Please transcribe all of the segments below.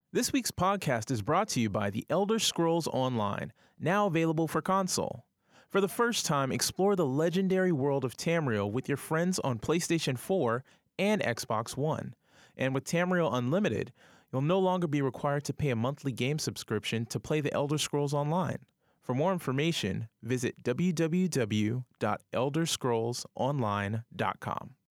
This week's podcast is brought to you by The Elder Scrolls Online, now available for console. For the first time, explore the legendary world of Tamriel with your friends on PlayStation 4 and Xbox One. And with Tamriel Unlimited, you'll no longer be required to pay a monthly game subscription to play The Elder Scrolls Online. For more information, visit www.elderscrollsonline.com.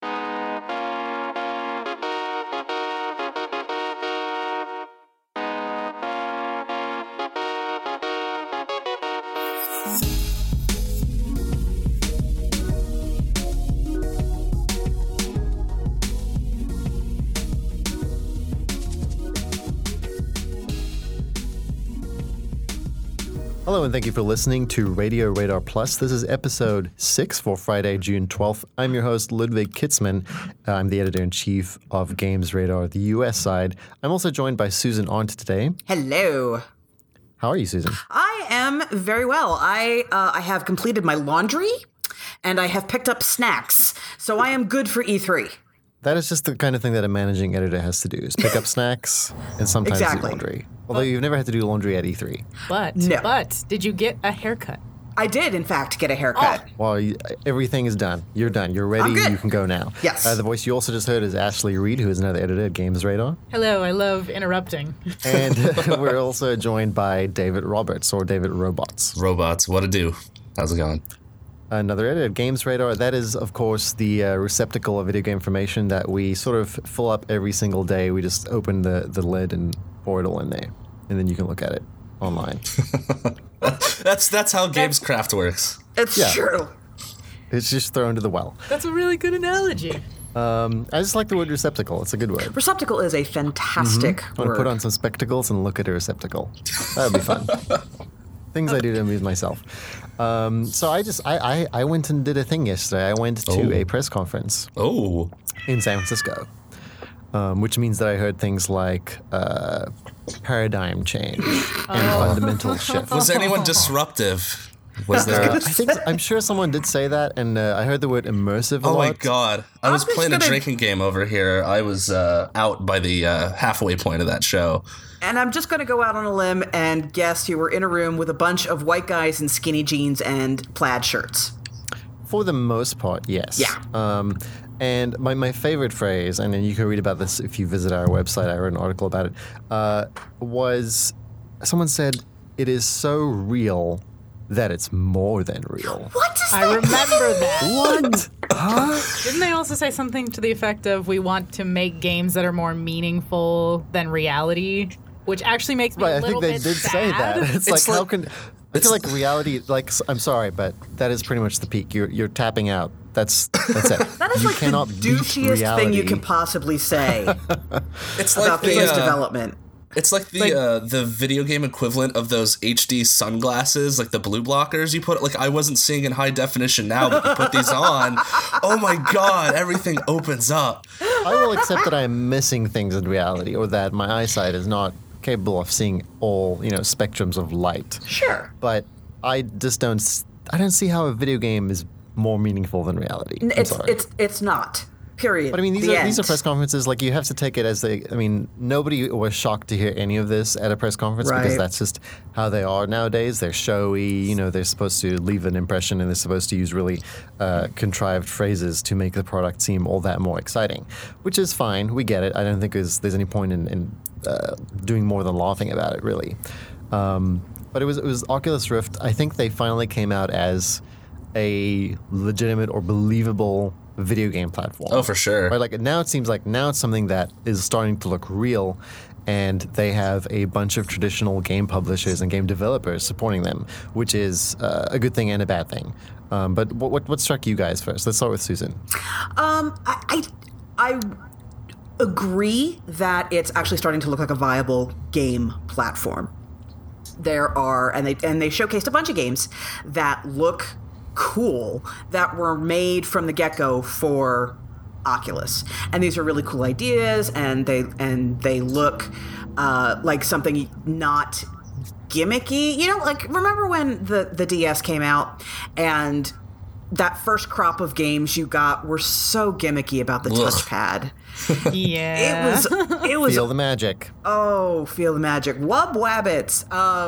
Hello, and thank you for listening to Radio Radar Plus. This is episode 6 for Friday, June 12th. I'm your host, Ludwig Kitzman. I'm the editor-in-chief of Games Radar, the U.S. side. I'm also joined by Susan Arndt today. Hello. How are you, Susan? I am very well. I have completed my laundry, and I have picked up snacks, so I am good for E3. That is just the kind of thing that a managing editor has to do, is pick up snacks and sometimes do laundry. Although you've never had to do laundry at E3. But did you get a haircut? I did, in fact, get a haircut. Well, everything is done. You're done. You're ready. You can go now. Yes. The voice you also just heard is Ashley Reed, who is another editor at Games Radar. Hello, I love interrupting. And we're also joined by David Roberts, or David Robots. Robots, what to do? How's it going? Another editor at Games Radar. That is, of course, the receptacle of video game information that we sort of fill up every single day. We just open the lid and pour it all in there, and then you can look at it online. That's how Gamescraft works. It's true. It's just thrown to the well. That's a really good analogy. I just like the word receptacle. It's a good word. Receptacle is a fantastic I want to put on some spectacles and look at a receptacle. That would be fun. Things I do to amuse myself. So I went and did a thing yesterday. I went to a press conference in San Francisco, which means that I heard things like paradigm change and fundamental shift. Was anyone disruptive? Was there? I'm sure someone did say that, and I heard the word immersive a lot. Oh my god. I was playing a drinking game over here. I was out by the halfway point of that show. And I'm just going to go out on a limb and guess you were in a room with a bunch of white guys in skinny jeans and plaid shirts. For the most part, yes. Yeah. And my favorite phrase, and then you can read about this if you visit our website, I wrote an article about it, was someone said, "It is so real that it's more than real." What does I remember that. What? Huh? Didn't they also say something to the effect of, we want to make games that are more meaningful than reality? Which actually makes me a little bit sad. I think they did say that. It's like, how can... I feel like reality, like, I'm sorry, but that is pretty much the peak. You're tapping out. That's it. That is you like cannot the douchiest thing you can possibly say about games development. It's like the video game equivalent of those HD sunglasses, like the blue blockers you put. Like, I wasn't seeing in high definition now, but you put these on. Oh my god, everything opens up. I will accept that I am missing things in reality, or that my eyesight is not capable of seeing all, spectrums of light. Sure. But I just don't see how a video game is more meaningful than reality. It's not. Period. But I mean, these are press conferences. Like, you have to take it as nobody was shocked to hear any of this at a press conference, because that's just how they are nowadays. They're showy. They're supposed to leave an impression, and they're supposed to use really contrived phrases to make the product seem all that more exciting, which is fine. We get it. I don't think there's any point in doing more than laughing about it, really. But it was Oculus Rift. I think they finally came out as a legitimate or believable video game platform. Oh, for sure. Right, like, now it seems like it's something that is starting to look real, and they have a bunch of traditional game publishers and game developers supporting them, which is a good thing and a bad thing. But what struck you guys first? Let's start with Susan. I agree that it's actually starting to look like a viable game platform. There are, and they showcased a bunch of games that look cool, that were made from the get-go for Oculus, and these are really cool ideas, and they look like something not gimmicky. Like, remember when the DS came out, and that first crop of games you got were so gimmicky about the touchpad. Yeah. It was Feel the magic. Oh, feel the magic. Wub wabbits.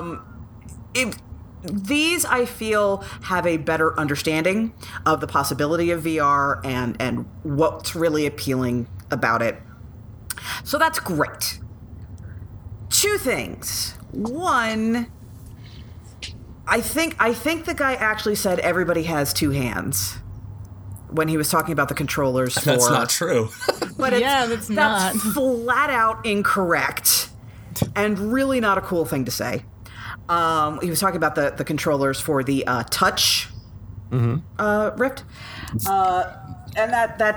These, I feel, have a better understanding of the possibility of VR and what's really appealing about it. So that's great. Two things. One, I think the guy actually said everybody has two hands when he was talking about the controllers. That's not true. But that's not. That's flat out incorrect and really not a cool thing to say. He was talking about the controllers for the touch Rift. And that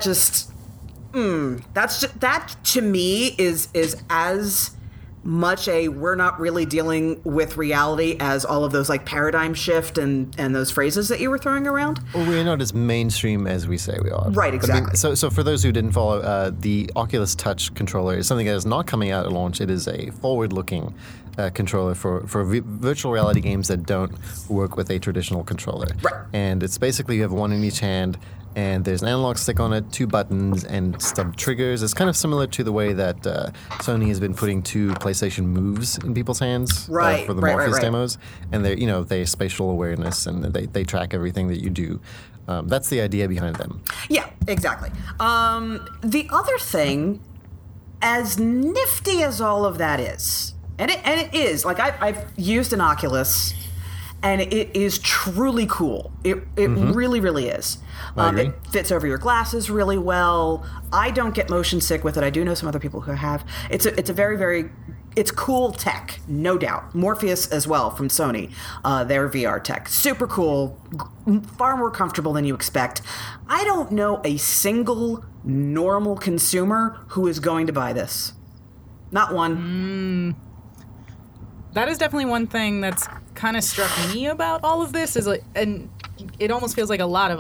to me is as much a we're not really dealing with reality as all of those like paradigm shift and those phrases that you were throwing around. Well, we're not as mainstream as we say we are. Right, exactly. So for those who didn't follow, the Oculus Touch controller is something that is not coming out at launch. It is a forward-looking controller for virtual reality games that don't work with a traditional controller. Right. And it's basically you have one in each hand, and there's an analog stick on it, 2 buttons, and some triggers. It's kind of similar to the way that Sony has been putting 2 PlayStation Moves in people's hands for the Morpheus demos. And they spatial awareness, and they track everything that you do. That's the idea behind them. Yeah, exactly. The other thing, as nifty as all of that is, and it is, like I've used an Oculus, and it is truly cool. It really, really is. It fits over your glasses really well. I don't get motion sick with it. I do know some other people who have. It's a very, very, it's cool tech, no doubt. Morpheus as well from Sony, their VR tech. Super cool, far more comfortable than you expect. I don't know a single normal consumer who is going to buy this. Not one. That is definitely one thing that's kind of struck me about all of this is and it almost feels like a lot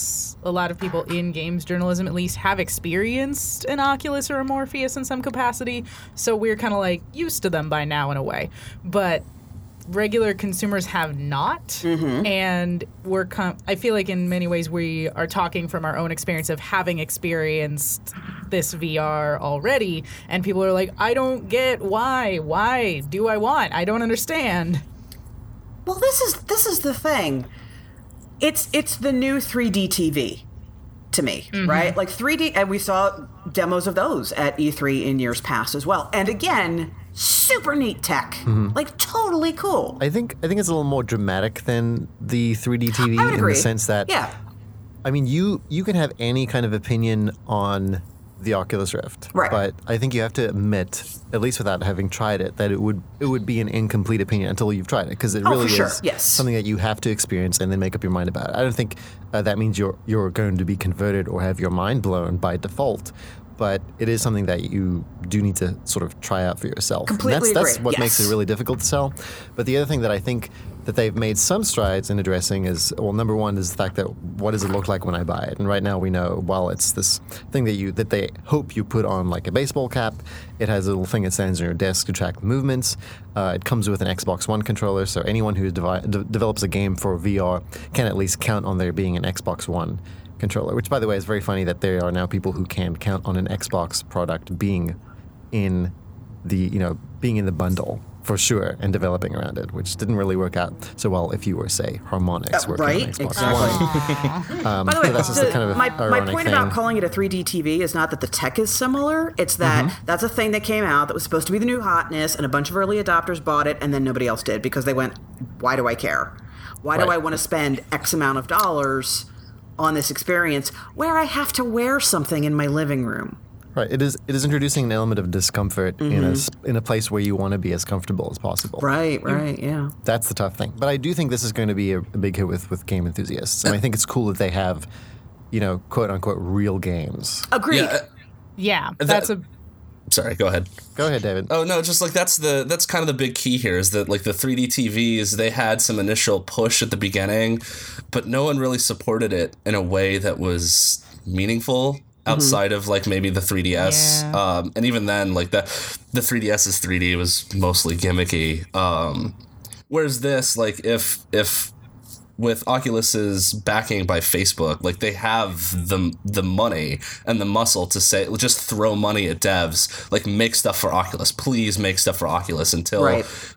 of people in games journalism at least have experienced an Oculus or a Morpheus in some capacity, so we're kind of like used to them by now in a way. But regular consumers have not, and I feel like in many ways we are talking from our own experience of having experienced this VR already, and people are like, I don't get why do I want? I don't understand. Well, this is the thing. It's the new 3D TV to me, right? Like 3D, and we saw demos of those at E3 in years past as well. And again, super neat tech, like totally cool. I think it's a little more dramatic than the 3D TV I would agree. In the sense that, I mean, you can have any kind of opinion on the Oculus Rift, right? But I think you have to admit, at least without having tried it, that it would be an incomplete opinion until you've tried it, because it really is something that you have to experience and then make up your mind about it. I don't think that means you're going to be converted or have your mind blown by default, but it is something that you do need to sort of try out for yourself. Completely and that's agree. what makes it really difficult to sell. But the other thing that I think that they've made some strides in addressing is, well, number one is the fact that what does it look like when I buy it? And right now we know, well, it's this thing that they hope you put on like a baseball cap. It has a little thing that stands on your desk to track movements. It comes with an Xbox One controller, so anyone who develops a game for VR can at least count on there being an Xbox One controller, which, by the way, is very funny that there are now people who can count on an Xbox product being in the bundle for sure and developing around it, which didn't really work out so well if you were, say, Harmonix working on Xbox One. By the way, that's just a kind of my ironic point thing. about calling it a 3D TV is not that the tech is similar. It's that that's a thing that came out that was supposed to be the new hotness, and a bunch of early adopters bought it, and then nobody else did because they went, why do I care? Why do I want to spend X amount of dollars on this experience where I have to wear something in my living room? Right. It is introducing an element of discomfort in a place where you want to be as comfortable as possible. Right, yeah. That's the tough thing. But I do think this is going to be a big hit with game enthusiasts. And I think it's cool that they have, quote unquote, real games. Agreed. Yeah, that's a... Sorry, go ahead. Go ahead, David. Oh no, just like that's kind of the big key here is that like the 3D TVs, they had some initial push at the beginning, but no one really supported it in a way that was meaningful outside of like maybe the 3DS. Yeah. And even then, like the 3DS's 3D was mostly gimmicky. Whereas this, like if with Oculus's backing by Facebook, like they have the money and the muscle to say, just throw money at devs, like make stuff for Oculus, please make stuff for Oculus until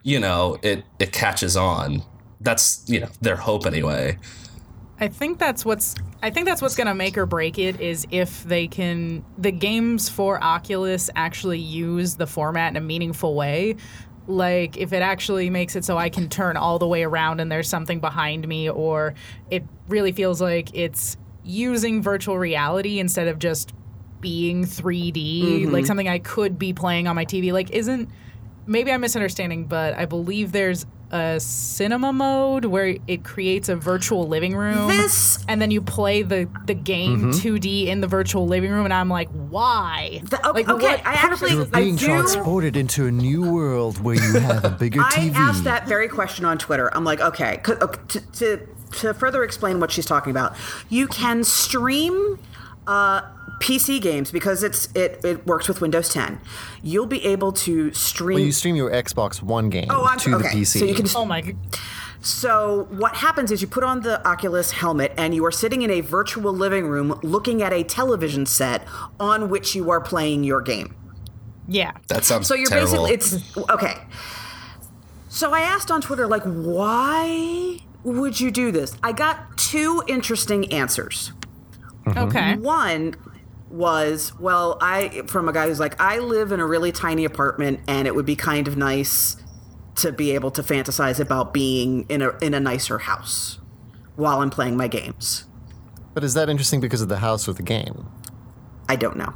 it catches on. That's their hope anyway. I think that's what's gonna make or break it is if the games for Oculus actually use the format in a meaningful way. Like, if it actually makes it so I can turn all the way around and there's something behind me, or it really feels like it's using virtual reality instead of just being 3D, like something I could be playing on my TV. Like, maybe I'm misunderstanding, but I believe there's a cinema mode where it creates a virtual living room, and then you play the game 2D in the virtual living room, and I'm like, why? You're being transported into a new world where you have a bigger TV. I asked that very question on Twitter. I'm like, okay, to further explain what she's talking about, you can stream PC games because it works with Windows 10. You'll be able to stream. Well, you stream your Xbox One game to the PC. So you can oh my. So what happens is you put on the Oculus helmet and you are sitting in a virtual living room looking at a television set on which you are playing your game. Yeah, that sounds so you're terrible. basically it's okay. So I asked on Twitter, like, why would you do this? I got 2 interesting answers. Okay. One was, from a guy who's like, I live in a really tiny apartment and it would be kind of nice to be able to fantasize about being in a nicer house while I'm playing my games. But is that interesting because of the house or the game? I don't know.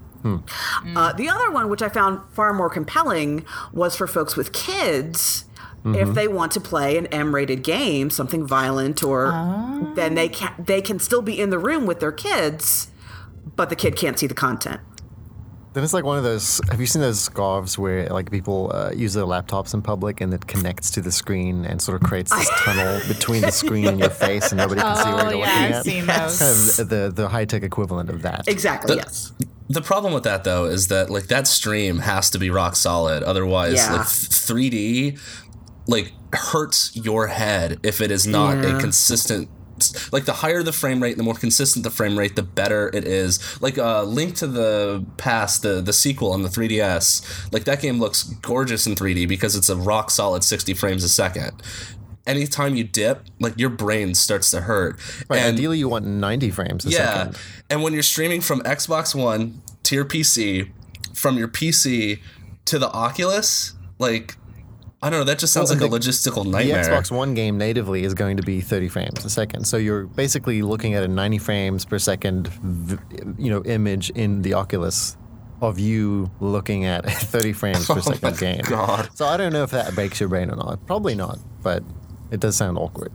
The other one, which I found far more compelling, was for folks with kids. If they want to play an M-rated game, something violent, or then they can still be in the room with their kids, but the kid can't see the content. Then it's like one of those. Have you seen those scarves where like people use their laptops in public and it connects to the screen and sort of creates this tunnel between the screen and your face and nobody can see what you're looking at? I've seen those. It's kind of the high tech equivalent of that. Exactly. Yes. The problem with that though is that like that stream has to be rock solid, otherwise like 3D like hurts your head if it is not a consistent. Like the higher the frame rate, the more consistent the frame rate, the better it is. Like Link to the Past, the sequel on the 3DS, like that game looks gorgeous in 3D because it's a rock solid 60 frames a second. Anytime you dip, like your brain starts to hurt. Right, and ideally you want 90 frames a second. And when you're streaming from Xbox One to your PC, from your PC to the Oculus, like, I don't know, that just sounds like a logistical nightmare. The Xbox One game natively is going to be 30 frames a second. So you're basically looking at a 90 frames per second image in the Oculus of you looking at a 30 frames per second game. God. So I don't know if that breaks your brain or not. Probably not, but it does sound awkward.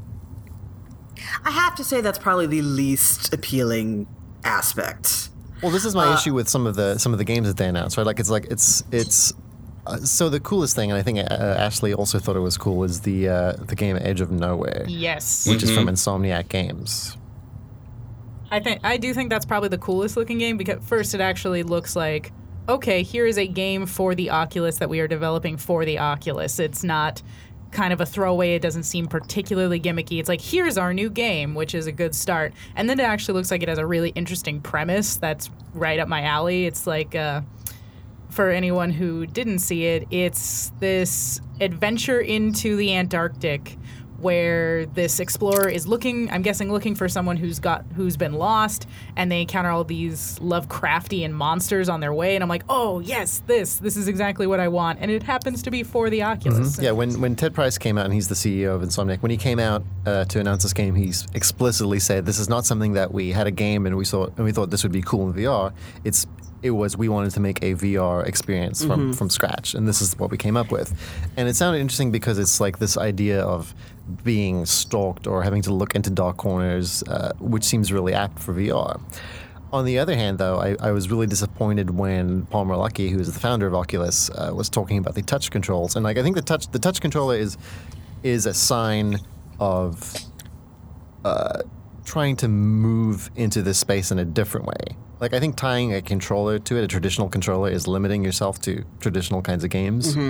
I have to say that's probably the least appealing aspect. Well, this is my issue with some of the games that they announced, right? It's so the coolest thing, and I think Ashley also thought it was cool, is the game Edge of Nowhere. Yes. Which is from Insomniac Games. I do think that's probably the coolest looking game because first it actually looks like, okay, here is a game for the Oculus that we are developing for the Oculus. It's not kind of a throwaway. It doesn't seem particularly gimmicky. It's like, here's our new game, which is a good start. And then it actually looks like it has a really interesting premise that's right up my alley. It's like, for anyone who didn't see it, it's this adventure into the Antarctic where this explorer is looking for someone who's been lost, and they encounter all these Lovecraftian monsters on their way, and I'm like, oh yes, this is exactly what I want, and it happens to be for the Oculus. Yeah, when Ted Price came out, and he's the CEO of Insomniac, when he came out to announce this game, he explicitly said, this is not something that we had a game and we thought this would be cool in VR. We wanted to make a VR experience from scratch, and this is what we came up with. And it sounded interesting because it's like this idea of being stalked or having to look into dark corners, which seems really apt for VR. On the other hand, though, I was really disappointed when Paul Merlucky, who is the founder of Oculus, was talking about the touch controls. And like I think the touch controller is a sign of trying to move into this space in a different way. Like, I think tying a controller to it, a traditional controller, is limiting yourself to traditional kinds of games.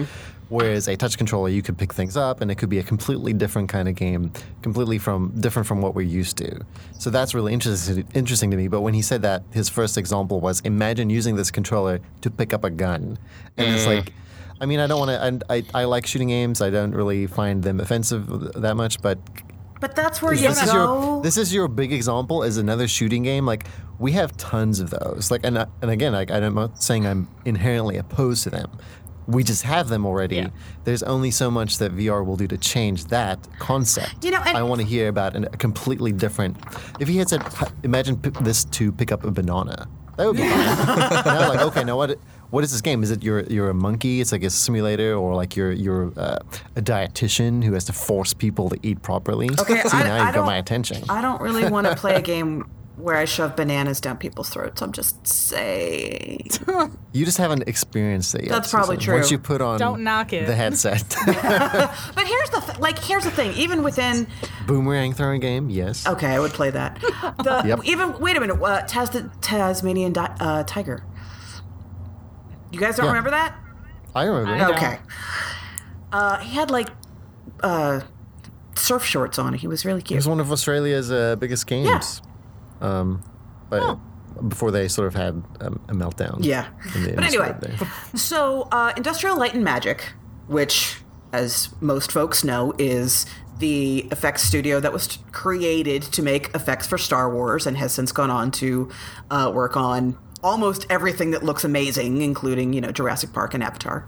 Whereas a touch controller, you could pick things up, and it could be a completely different kind of game, different from what we're used to. So that's really interesting to me. But when he said that, his first example was, imagine using this controller to pick up a gun. And it's like, I mean, I don't want to. I like shooting games. I don't really find them offensive that much, but that's where you go. This is your big example as another shooting game. Like, we have tons of those. Like, and again, I'm not saying I'm inherently opposed to them. We just have them already. Yeah. There's only so much that VR will do to change that concept. And I want to hear about a completely different. If he had said, imagine this to pick up a banana. That would be fun. And I was like, okay, now what is this game? Is it you're a monkey? It's like a simulator, or like you're a dietitian who has to force people to eat properly? Okay, See, now you've got my attention. I don't really want to play a game where I shove bananas down people's throats. I'm just saying. You just haven't experienced it yet. That's probably Susan. true. Once you put on Don't knock it. the headset. But here's the thing. Even within Boomerang throwing game, yes. okay, I would play that. Yep. Wait a minute. Tasmanian tiger. You guys don't Yeah. remember that? I remember. I don't. Okay. He had like surf shorts on. He was really It cute. was one of Australia's biggest games. But before they sort of had a meltdown. Yeah. in the But industry anyway, there. so Industrial Light and Magic, which, as most folks know, is the effects studio that was created to make effects for Star Wars and has since gone on to work on almost everything that looks amazing, including, Jurassic Park and Avatar,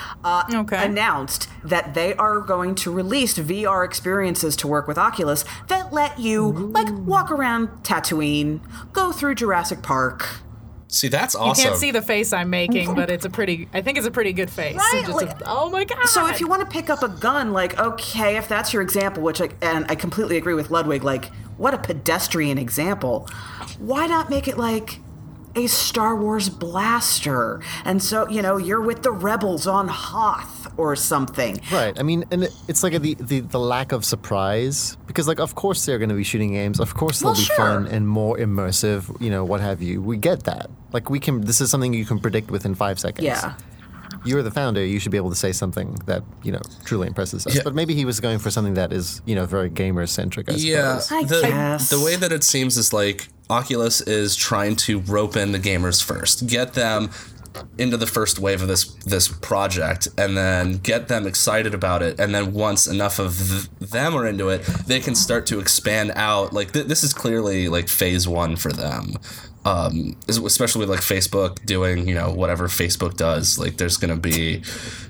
announced that they are going to release VR experiences to work with Oculus that let you, like, walk around Tatooine, go through Jurassic Park. See, that's You awesome. can't see the face I'm making, but I think it's a pretty good face. Right, Just oh my god! So if you want to pick up a gun, like, okay, if that's your example, and I completely agree with Ludwig, like, what a pedestrian example. Why not make it like a Star Wars blaster? And so, you're with the rebels on Hoth or something. Right. I mean, and it's like the lack of surprise, because, like, of course they're going to be shooting games. Of course they'll be sure. fun and more immersive, what have you. We get that. Like, this is something you can predict within 5 seconds. Yeah. You're the founder. You should be able to say something that, truly impresses us. Yeah. But maybe he was going for something that is, very gamer-centric, I suppose. I guess. The way that it seems is like Oculus is trying to rope in the gamers first, get them into the first wave of this project, and then get them excited about it. And then once enough of them are into it, they can start to expand out. Like this is clearly like phase one for them. Especially with like Facebook doing, whatever Facebook does. Like there's going to be,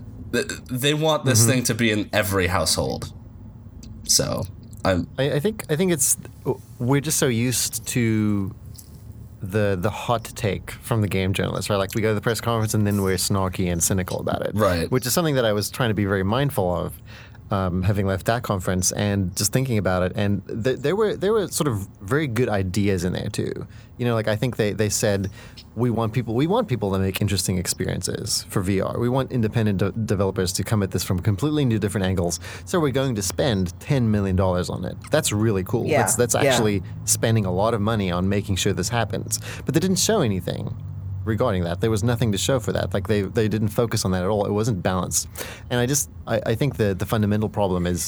they want this thing to be in every household. So I think it's we're just so used to the hot take from the game journalists, right? Like we go to the press conference and then we're snarky and cynical about it, Right. Which is something that I was trying to be very mindful of, having left that conference and just thinking about it. And there were sort of very good ideas in there too. Like I think they said we want people to make interesting experiences for VR. We want independent developers to come at this from completely new different angles. So we're going to spend $10 million on it. That's really cool. Yeah, That's yeah. actually spending a lot of money on making sure this happens. But they didn't show anything regarding that. There was nothing to show for that. Like they didn't focus on that at all. It wasn't balanced. And I think the fundamental problem is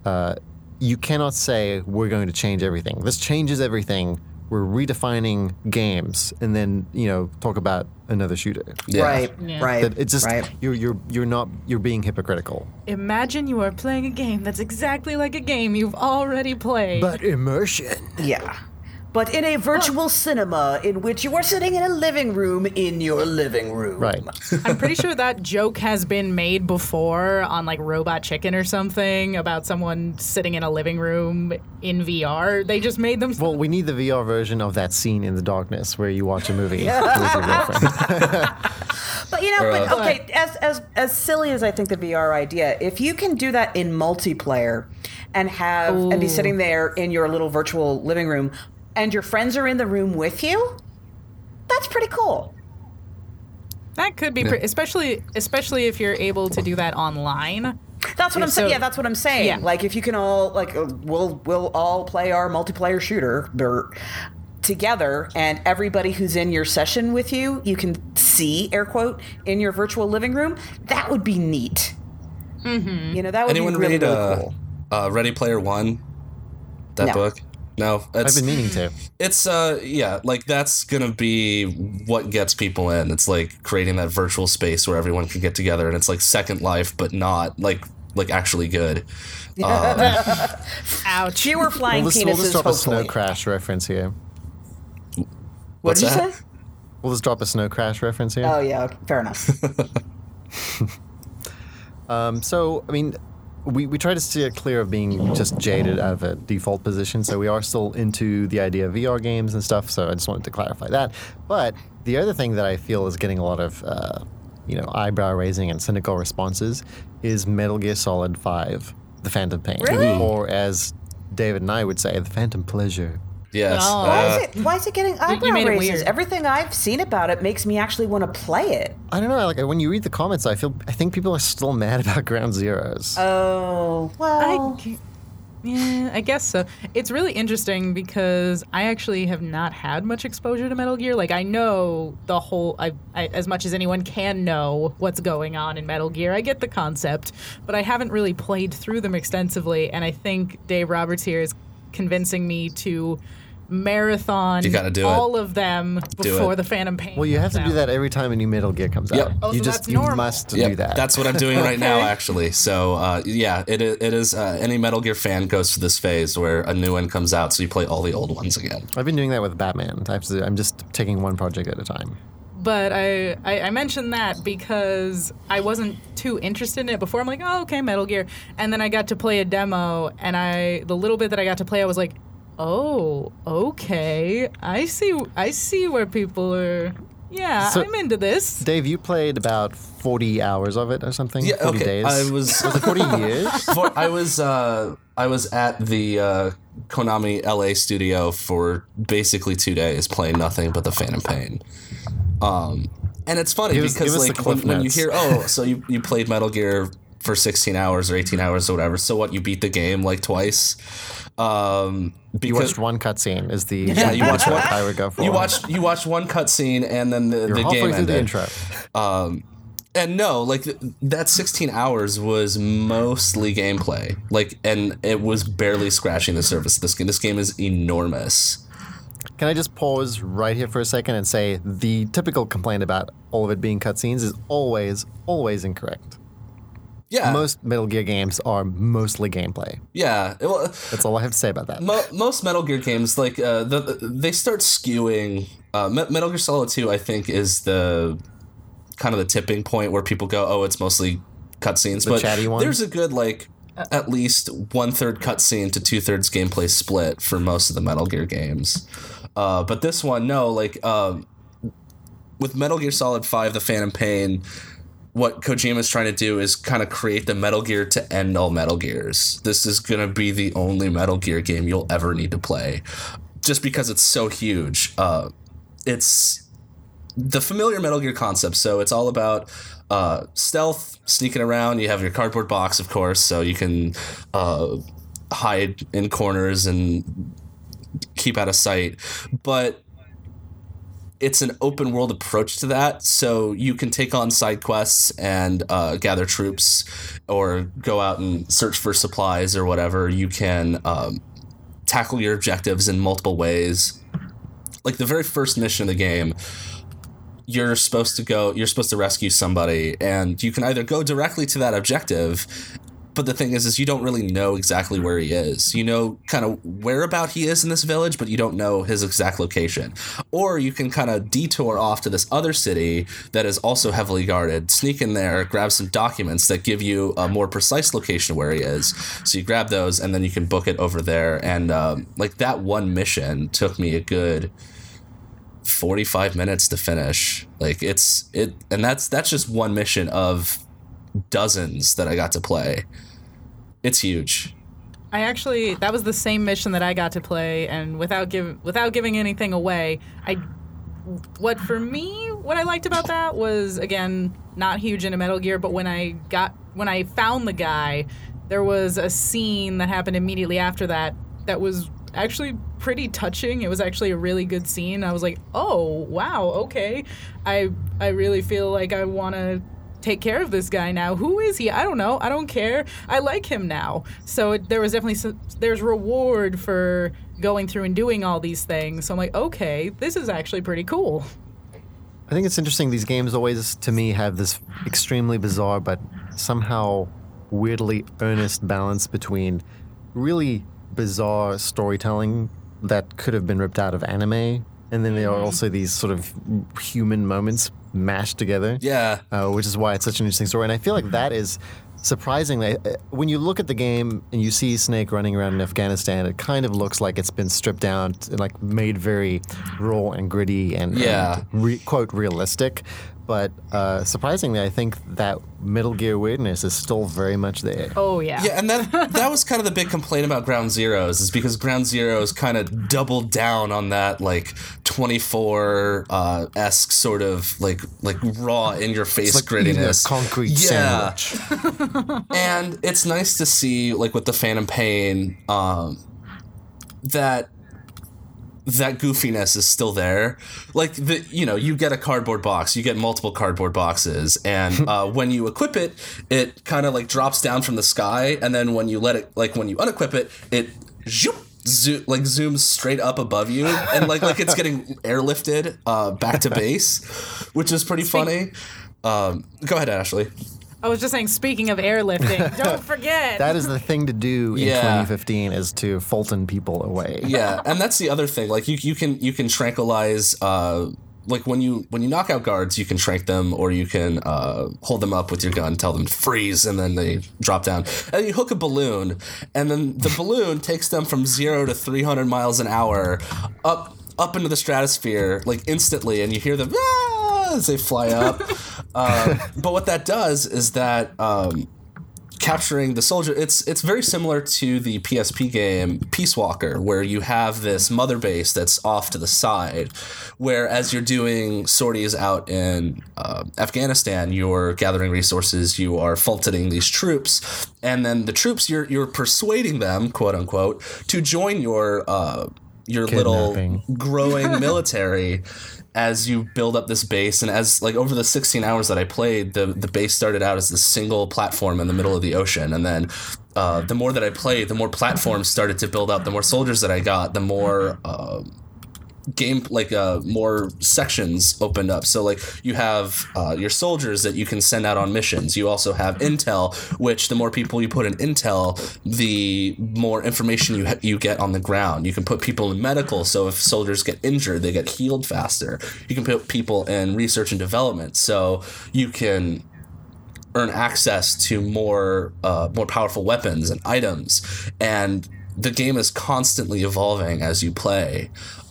you cannot say we're going to change everything. This changes everything. We're redefining games, and then talk about another shooter. Yeah. Right, Yeah. right. That it's just right. you're being hypocritical. Imagine you are playing a game that's exactly like a game you've already played. But immersion. Yeah. But in a virtual cinema in which you are sitting in a living room in your living room. Right. I'm pretty sure that joke has been made before on like Robot Chicken or something about someone sitting in a living room in VR. They just made them. Well, we need the VR version of that scene in the darkness where you watch a movie with your girlfriend. But okay, as silly as I think the VR idea, if you can do that in multiplayer and and be sitting there in your little virtual living room and your friends are in the room with you, that's pretty cool. That could be, especially if you're able to do that online. That's what I'm saying. So- Yeah, that's what I'm saying. Yeah. Like if you can all we'll all play our multiplayer shooter together, and everybody who's in your session with you can see, air quote, in your virtual living room. That would be neat. Mm-hmm. You know, that would Anyone be really, read really cool. Ready Player One? That No. book? No, I've been meaning to. It's like that's gonna be what gets people in. It's like creating that virtual space where everyone can get together, and it's like Second Life, but not like actually good. Ouch. Fewer flying We'll penises, just drop a hopefully. Snow Crash reference here. What did you that? say? We'll just drop a Snow Crash reference here. Oh, yeah, okay, fair enough. So, I mean, we try to steer clear of being just jaded out of a default position, so we are still into the idea of VR games and stuff, so I just wanted to clarify that. But the other thing that I feel is getting a lot of, eyebrow-raising and cynical responses is Metal Gear Solid 5, The Phantom Pain. Really? Or as David and I would say, The Phantom Pleasure. Yes. Oh. Why is it getting eyebrow made it raises? weird. Everything I've seen about it makes me actually want to play it. I don't know, like when you read the comments, I think people are still mad about Ground Zeroes. Oh, well. I guess so. It's really interesting because I actually have not had much exposure to Metal Gear. Like, I know the whole, I as much as anyone can know what's going on in Metal Gear. I get the concept, but I haven't really played through them extensively. And I think Dave Roberts here is convincing me to marathon You gotta do all of them before the Phantom Pain. Well, you have comes to do out. that every time a new Metal Gear comes Yep. out. Oh, you so just that's you normal. must Yep, do that. that's what I'm doing right now, actually. So, it is. Any Metal Gear fan goes through this phase where a new one comes out, so you play all the old ones again. I've been doing that with Batman. I'm just taking one project at a time. But I mentioned that because I wasn't too interested in it before. I'm like, oh, okay, Metal Gear. And then I got to play a demo, and the little bit that I got to play, I was like, oh, okay. I see where people are. Yeah, So- I'm into this. Dave, you played about 40 hours of it or something? Yeah, 40 okay. days? Was it 40 years? I was at the Konami LA studio for basically 2 days playing nothing but the Phantom Pain. And it's funny Give us because the like cliff when you notes. hear, so you played Metal Gear for 16 hours or 18 hours or whatever, so what, you beat the game like twice? You Because watched one cutscene is the you watched what one- I would go for. you watched one cutscene and then the You're game halfway through ended. the intro. And no, like that 16 hours was mostly gameplay. Like, and it was barely scratching the surface of this game. This game is enormous. Can I just pause right here for a second and say the typical complaint about all of it being cutscenes is always incorrect. Yeah. Most Metal Gear games are mostly gameplay. Yeah. Well, That's all I have to say about that. most Metal Gear games, like, they start skewing. Metal Gear Solid 2, I think, is the kind of the tipping point where people go, oh, it's mostly cutscenes. The But chatty one? there's a good, like, at least 1/3 cutscene to 2/3 gameplay split for most of the Metal Gear games. But this one, no, like, with Metal Gear Solid 5, The Phantom Pain, what Kojima's trying to do is kind of create the Metal Gear to end all Metal Gears. This is going to be the only Metal Gear game you'll ever need to play, just because it's so huge. It's the familiar Metal Gear concept, so it's all about stealth, sneaking around. You have your cardboard box, of course, so you can hide in corners and keep out of sight. But it's an open world approach to that, so you can take on side quests and gather troops or go out and search for supplies or whatever. You can tackle your objectives in multiple ways. Like the very first mission of the game, you're supposed to rescue somebody, and you can either go directly to that objective, but the thing is you don't really know exactly where he is. You know kind of whereabout he is in this village, but you don't know his exact location. Or you can kind of detour off to this other city that is also heavily guarded, sneak in there, grab some documents that give you a more precise location where he is. So you grab those, and then you can book it over there. And like that one mission took me a good 45 minutes to finish. Like and that's just one mission of dozens that I got to play. It's huge. That was the same mission that I got to play, and without giving anything away, what I liked about that was, again, not huge into Metal Gear, but when I found the guy, there was a scene that happened immediately after that was actually pretty touching. It was actually a really good scene. I was like, oh wow, okay. I really feel like I want to take care of this guy now. Who is he? I don't know. I don't care. I like him now. So there was definitely there's reward for going through and doing all these things. So I'm like, okay, this is actually pretty cool. I think it's interesting. These games always, to me, have this extremely bizarre but somehow weirdly earnest balance between really bizarre storytelling that could have been ripped out of anime, and then there are also these sort of human moments mashed together. Yeah. Which is why it's such an interesting story. And I feel like that is surprisingly, when you look at the game and you see Snake running around in Afghanistan, it kind of looks like it's been stripped down and like made very raw and gritty and quote realistic. But surprisingly, I think that Metal Gear weirdness is still very much there. Oh, yeah. Yeah, and that was kind of the big complaint about Ground Zeroes, is because Ground Zeroes kind of doubled down on that, like, 24-esque sort of, like raw, in-your-face like grittiness. A concrete sandwich. And it's nice to see, like, with the Phantom Pain, that goofiness is still there. Like, you get a cardboard box, you get multiple cardboard boxes, and when you equip it, it kind of like drops down from the sky, and then when you when you unequip it, it zooms straight up above you, and like it's getting airlifted back to base, which is pretty funny. Go ahead, Ashley. I was just saying, speaking of airlifting, don't forget. That is the thing to do in 2015, is to Fulton people away. Yeah, and that's the other thing. Like you can tranquilize. Like when you knock out guards, you can trank them, or you can hold them up with your gun, tell them to freeze, and then they drop down. And you hook a balloon, and then the balloon takes them from 0 to 300 miles an hour up into the stratosphere, like instantly, and you hear them as they fly up. But what that does is that capturing the soldier, it's very similar to the PSP game Peace Walker, where you have this mother base that's off to the side, where as you're doing sorties out in Afghanistan, you're gathering resources, you are Fultoning these troops, and then the troops, you're persuading them, quote unquote, to join your little growing military as you build up this base. And as like over the 16 hours that I played, the base started out as a single platform in the middle of the ocean, and then the more that I played, the more platforms started to build up, the more soldiers that I got, the more more sections opened up. So like you have your soldiers that you can send out on missions. You also have intel, which the more people you put in intel, the more information you get on the ground. You can put people in medical, so if soldiers get injured, they get healed faster. You can put people in research and development, so you can earn access to more powerful weapons and items. And the game is constantly evolving as you play.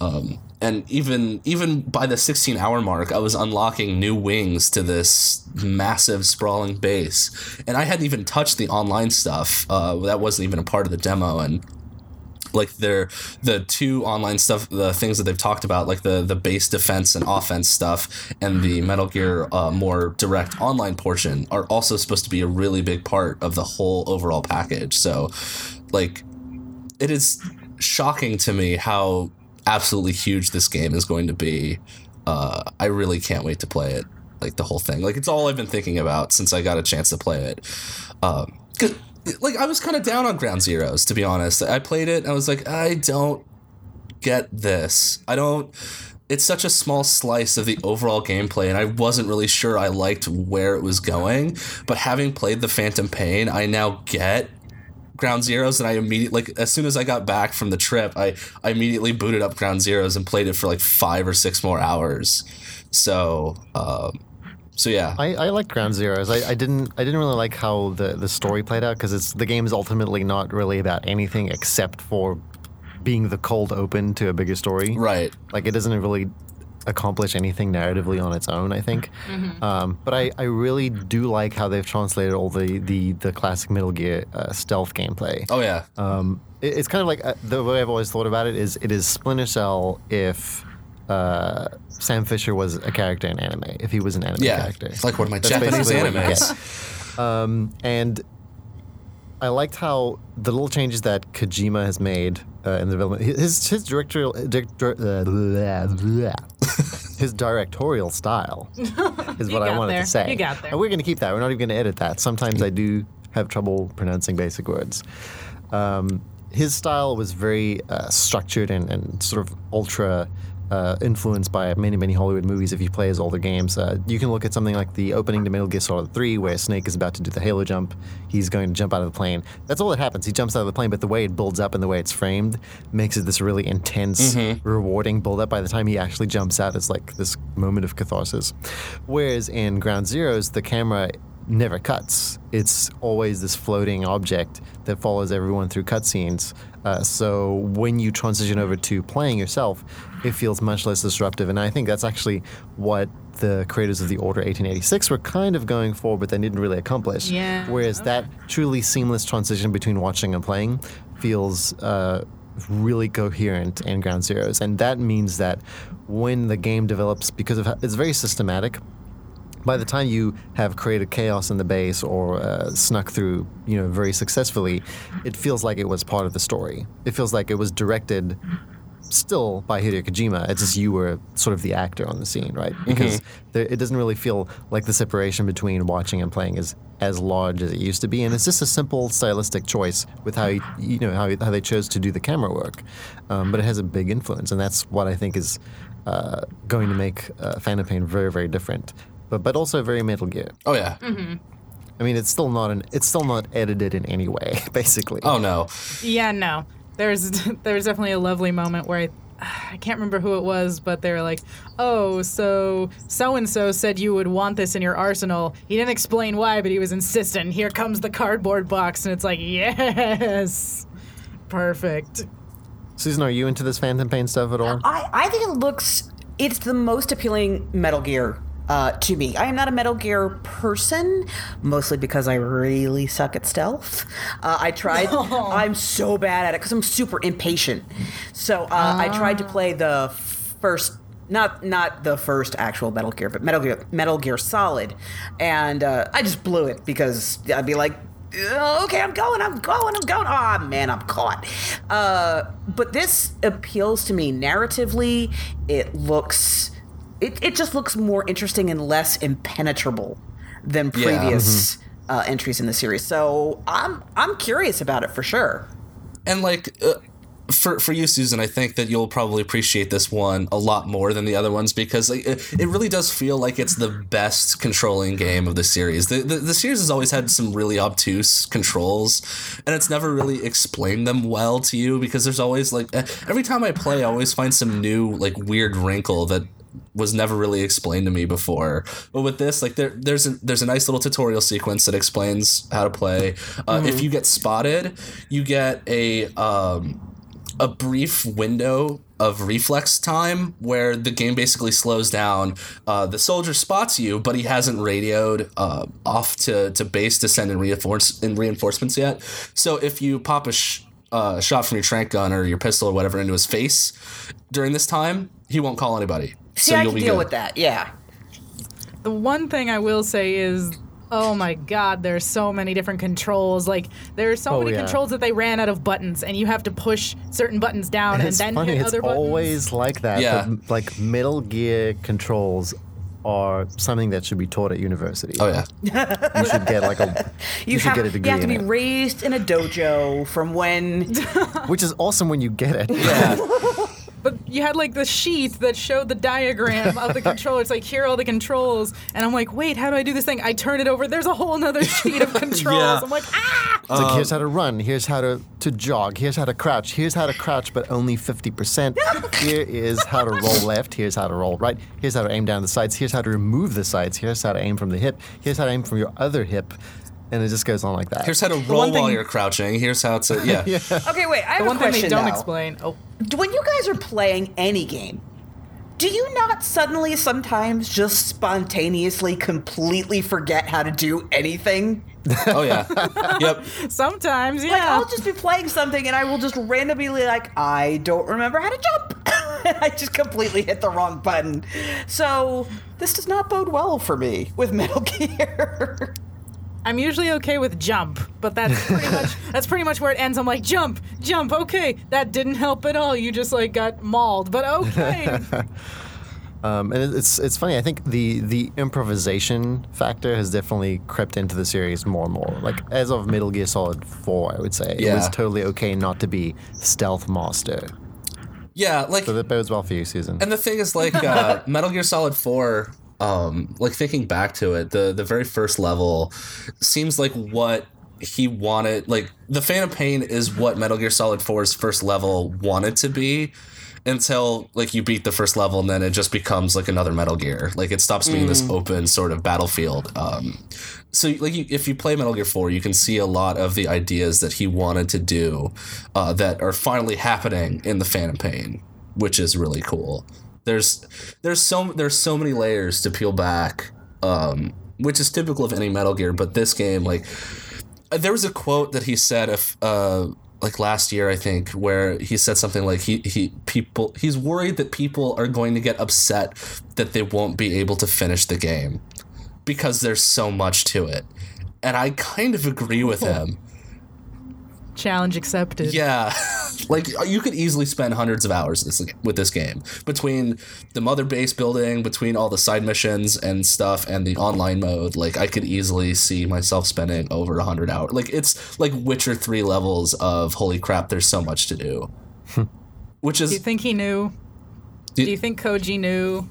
And even by the 16-hour mark, I was unlocking new wings to this massive, sprawling base. And I hadn't even touched the online stuff. That wasn't even a part of the demo. And like the two online stuff, the things that they've talked about, like the base defense and offense stuff, and the Metal Gear more direct online portion, are also supposed to be a really big part of the whole overall package. So, like, it is shocking to me how absolutely huge this game is going to be. I really can't wait to play it, like the whole thing. Like, it's all I've been thinking about since I got a chance to play it. 'Cause, like, I was kind of down on Ground Zeroes, to be honest. I played it and I was like, I don't get this. It's such a small slice of the overall gameplay, and I wasn't really sure I liked where it was going. But having played the Phantom Pain, I now get Ground Zeroes, and I immediately, like, as soon as I got back from the trip, I immediately booted up Ground Zeroes and played it for like 5 or 6 more hours. So yeah, I liked Ground Zeroes. I didn't really like how the story played out, because the game is ultimately not really about anything except for being the cold open to a bigger story. Right. Like, it doesn't really accomplish anything narratively on its own, I think. But I really do like how they've translated all the classic Metal Gear stealth gameplay. Oh yeah. It's kind of like the way I've always thought about it is Splinter Cell if Sam Fisher was a character in anime, if he was an anime character. It's like one of my That's Japanese basically what you animes. get. And I liked how the little changes that Kojima has made in the development, his directorial style is You what I got wanted there. to say. You got there. And we're going to keep that. We're not even going to edit that. Sometimes I do have trouble pronouncing basic words. His style was very structured and sort of ultra influenced by many Hollywood movies. If you play his older games, you can look at something like the opening to Metal Gear Solid 3, where Snake is about to do the Halo jump. He's going to jump out of the plane. That's all that happens. He jumps out of the plane, but the way it builds up and the way it's framed makes it this really intense, rewarding build up. By the time he actually jumps out, it's like this moment of catharsis. Whereas in Ground Zeroes, the camera never cuts. It's always this floating object that follows everyone through cutscenes. So when you transition over to playing yourself, it feels much less disruptive. And I think that's actually what the creators of the Order 1886 were kind of going for, but they didn't really accomplish. Yeah. Whereas that truly seamless transition between watching and playing feels really coherent in Ground Zeroes. And that means that when the game develops, because of it's very systematic, by the time you have created chaos in the base or snuck through, very successfully, it feels like it was part of the story. It feels like it was directed still by Hideo Kojima. It's just you were sort of the actor on the scene, right? Because it doesn't really feel like the separation between watching and playing is as large as it used to be, and it's just a simple stylistic choice with how how they chose to do the camera work. But it has a big influence, and that's what I think is going to make Phantom Pain very, very different. But also very Metal Gear. Oh yeah. I mean, it's still not edited in any way, basically. Oh no. Yeah, no. There's definitely a lovely moment where I can't remember who it was, but they were like, "Oh, so and so said you would want this in your arsenal. He didn't explain why, but he was insistent. Here comes the cardboard box," and it's like, yes, perfect. Susan, are you into this Phantom Pain stuff at all? I think it's the most appealing Metal Gear to me. I am not a Metal Gear person, mostly because I really suck at stealth. I tried. I'm so bad at it because I'm super impatient. So I tried to play the first, not the first actual Metal Gear, but Metal Gear Solid, and I just blew it because I'd be like, okay, I'm going. Oh man, I'm caught. But this appeals to me narratively. It just looks more interesting and less impenetrable than previous entries in the series. So I'm curious about it for sure. And for you, Susan, I think that you'll probably appreciate this one a lot more than the other ones because it really does feel like it's the best controlling game of the series. The series has always had some really obtuse controls, and it's never really explained them well to you because there's always every time I play, I always find some new weird wrinkle that was never really explained to me before. But with this, there's a nice little tutorial sequence that explains how to play. If you get spotted, you get a brief window of reflex time where the game basically slows down. The soldier spots you, but he hasn't radioed off to base to send in reinforcements yet. So if you pop a shot from your tranq gun or your pistol or whatever into his face during this time, he won't call anybody. See, So I you'll can be deal good. with that. Yeah. The one thing I will say is, oh my god, there's so many different controls. There are so many controls that they ran out of buttons, and you have to push certain buttons down and It's then funny. hit It's other buttons. always like that. Yeah. But, Metal Gear controls are something that should be taught at university. Oh yeah. You should get you should get a degree You have to in be it. raised in a dojo from when. Which is awesome when you get it. Yeah. But you had the sheet that showed the diagram of the controller. It's here are all the controls. And I'm like, wait, how do I do this thing? I turn it over. There's a whole nother sheet of controls. Yeah. I'm like, ah! It's here's how to run, here's how to jog, here's how to crouch, here's how to crouch, but only 50%. Here is how to roll left, here's how to roll right, here's how to aim down the sights, here's how to remove the sights, here's how to aim from the hip, here's how to aim from your other hip, and it just goes on like that. Here's how to roll one thing- while you're crouching. Here's how to Okay, wait. I have The a one thing question they don't though. explain. Oh, When you guys are playing any game, do you not suddenly sometimes just spontaneously completely forget how to do anything? Oh yeah. Yep. sometimes, yeah. I'll just be playing something and I will just randomly I don't remember how to jump. I just completely hit the wrong button. So this does not bode well for me with Metal Gear. I'm usually okay with jump, but that's pretty much where it ends. I'm like, jump. Okay, that didn't help at all. You just got mauled, but okay. And it's funny. I think the improvisation factor has definitely crept into the series more and more. Like as of Metal Gear Solid 4, I would say it was totally okay not to be stealth master. Yeah, like so that bodes well for you, Susan. And the thing is, like Metal Gear Solid 4, like thinking back to it, the very first level seems like what he wanted. Like the Phantom Pain is what Metal Gear Solid 4's first level wanted to be. Until like you beat the first level and then it just becomes like another Metal Gear. Like it stops being this open sort of battlefield. So like if you play Metal Gear 4, you can see a lot of the ideas that he wanted to do that are finally happening in the Phantom Pain, which is really cool. There's so many layers to peel back, which is typical of any Metal Gear. But this game, like there was a quote that he said like last year, I think, where he said something like he's worried that people are going to get upset that they won't be able to finish the game because there's so much to it. And I kind of agree with him. Challenge accepted. Yeah. Like you could easily spend hundreds of hours with this game between the mother base building, between all the side missions and stuff and the online mode. Like I could easily see myself spending over 100 hours. Like it's like Witcher 3 levels of holy crap, there's so much to do. Which is. Do you think he knew? Do you think Koji knew?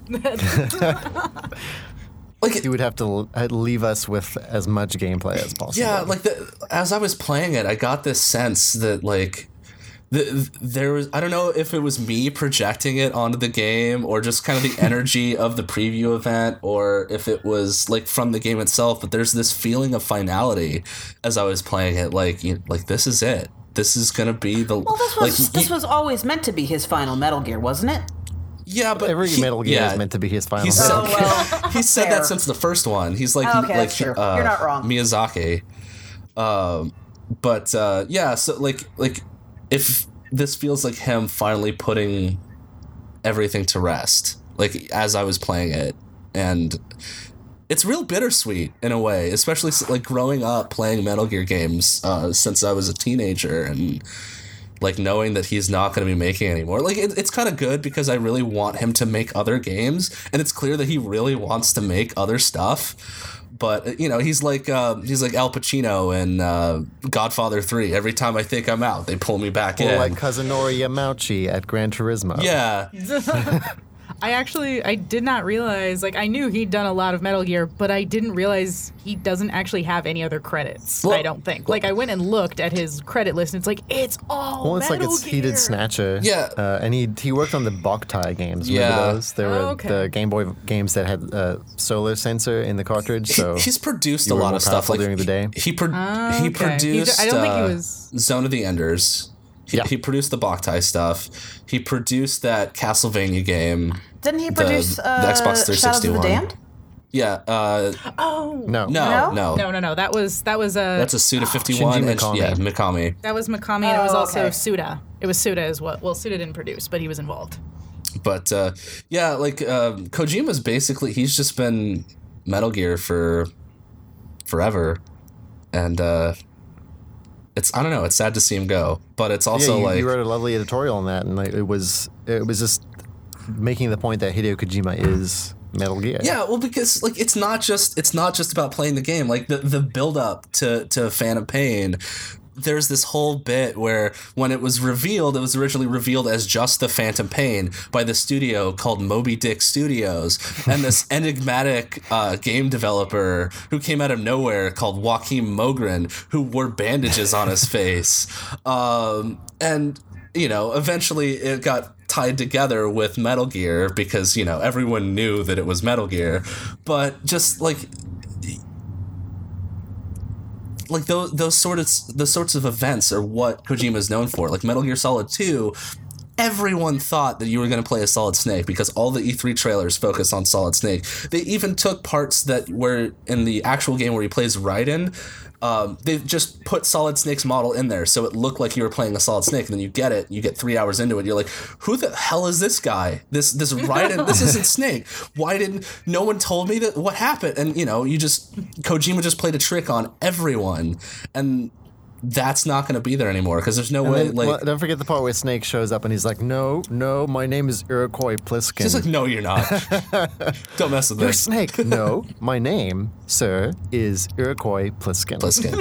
Like you would have to leave us with as much gameplay as possible. Yeah, like as I was playing it, I got this sense that like there was, I don't know if it was me projecting it onto the game or just kind of the energy of the preview event or if it was like from the game itself, but there's this feeling of finality as I was playing it. Like like this is it. This is gonna be the. Well, this was always meant to be his final Metal Gear, wasn't it? Yeah, but every Metal Gear is meant to be his final. He said, he said fair. that since the first one. He's like, that's true. You're not wrong. Miyazaki. But yeah, so like if this feels like him finally putting everything to rest, like as I was playing it, and it's real bittersweet in a way, especially like growing up playing Metal Gear games since I was a teenager and. Like knowing that he's not going to be making anymore. Like it's kind of good because I really want him to make other games, and it's clear that he really wants to make other stuff. But you know, he's like Al Pacino in Godfather 3. Every time I think I'm out, they pull me back in. Or like Kazunori Yamauchi at Gran Turismo. Yeah. I did not realize, like, I knew he'd done a lot of Metal Gear, but I didn't realize he doesn't actually have any other credits, I don't think. Like, I went and looked at his credit list, and it's like, it's all Metal Gear. He did Snatcher. Yeah. And he worked on the Boktai games. Remember those? They were the Game Boy games that had solar sensor in the cartridge, so he's produced a lot of stuff like during the day. He produced I don't think he was... Zone of the Enders. He produced the Boktai stuff. He produced that Castlevania game. Didn't he produce the Xbox 360 Shadows of the one? Damned? Yeah. No. No. That was That's a Suda 51. Shinji and, Mikami. yeah, Mikami. That was Mikami, and it was also okay. Suda. It was Suda as well. Well, Suda didn't produce, but he was involved. But yeah, like Kojima's basically he's just been Metal Gear for forever, and it's I don't know. It's sad to see him go, but it's also you wrote a lovely editorial on that, and like, it was just making the point that Hideo Kojima is Metal Gear. Yeah, well, because like it's not just about playing the game. Like the build up to Phantom Pain. There's this whole bit where when it was revealed, it was originally revealed as just the Phantom Pain by the studio called Moby Dick Studios, and this enigmatic game developer who came out of nowhere called Joachim Mogren, who wore bandages on his face, and you know, eventually it got tied together with Metal Gear because you know everyone knew that it was Metal Gear, but just like those sorts of events are what Kojima's known for. Like Metal Gear Solid 2, everyone thought that you were going to play as Solid Snake because all the E3 trailers focus on Solid Snake. They even took parts that were in the actual game where he plays Raiden. They just put Solid Snake's model in there so it looked like you were playing a Solid Snake, and then you get 3 hours into it, you're like, who the hell is this guy? This Raiden, this isn't Snake. Why didn't no one told me that? What happened? And you know, Kojima just played a trick on everyone, and that's not going to be there anymore because there's no way. Well, don't forget the part where Snake shows up and he's like, "No, my name is Iroquois Pliskin." He's like, "No, you're not. Don't mess with You're this." Snake. No, my name, sir, is Iroquois Pliskin.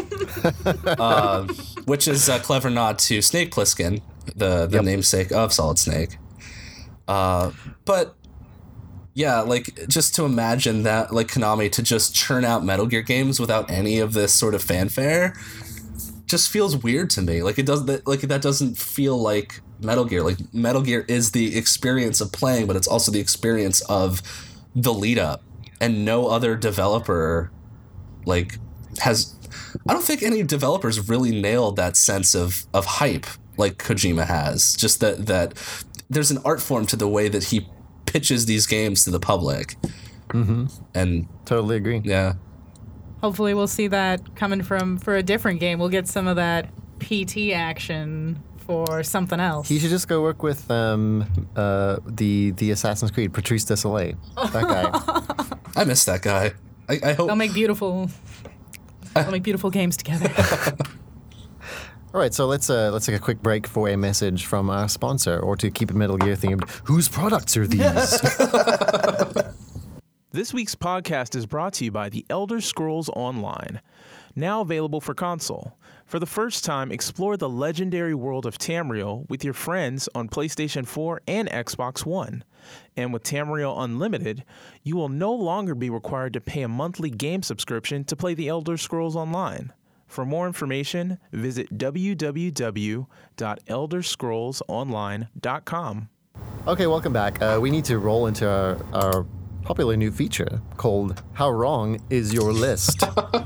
Which is a clever nod to Snake Plissken, the namesake of Solid Snake. But yeah, like just to imagine that, like Konami to just churn out Metal Gear games without any of this sort of fanfare, just feels weird to me. Like that doesn't feel like Metal Gear. Like Metal Gear is the experience of playing, but it's also the experience of the lead up, and no other developer has. I don't think any developers really nailed that sense of hype like Kojima has. Just that there's an art form to the way that he pitches these games to the public. Mm-hmm. And totally agree. Yeah. Hopefully we'll see that coming for a different game. We'll get some of that PT action for something else. He should just go work with the Assassin's Creed, Patrice Désilets. That guy. I miss that guy. I hope They'll make beautiful games together. All right, so let's take a quick break for a message from our sponsor, or to keep it Metal Gear themed, whose products are these? This week's podcast is brought to you by The Elder Scrolls Online, now available for console. For the first time, explore the legendary world of Tamriel with your friends on PlayStation 4 and Xbox One. And with Tamriel Unlimited, you will no longer be required to pay a monthly game subscription to play The Elder Scrolls Online. For more information, visit www.elderscrollsonline.com. Okay, welcome back. We need to roll into our popular new feature called How Wrong Is Your List?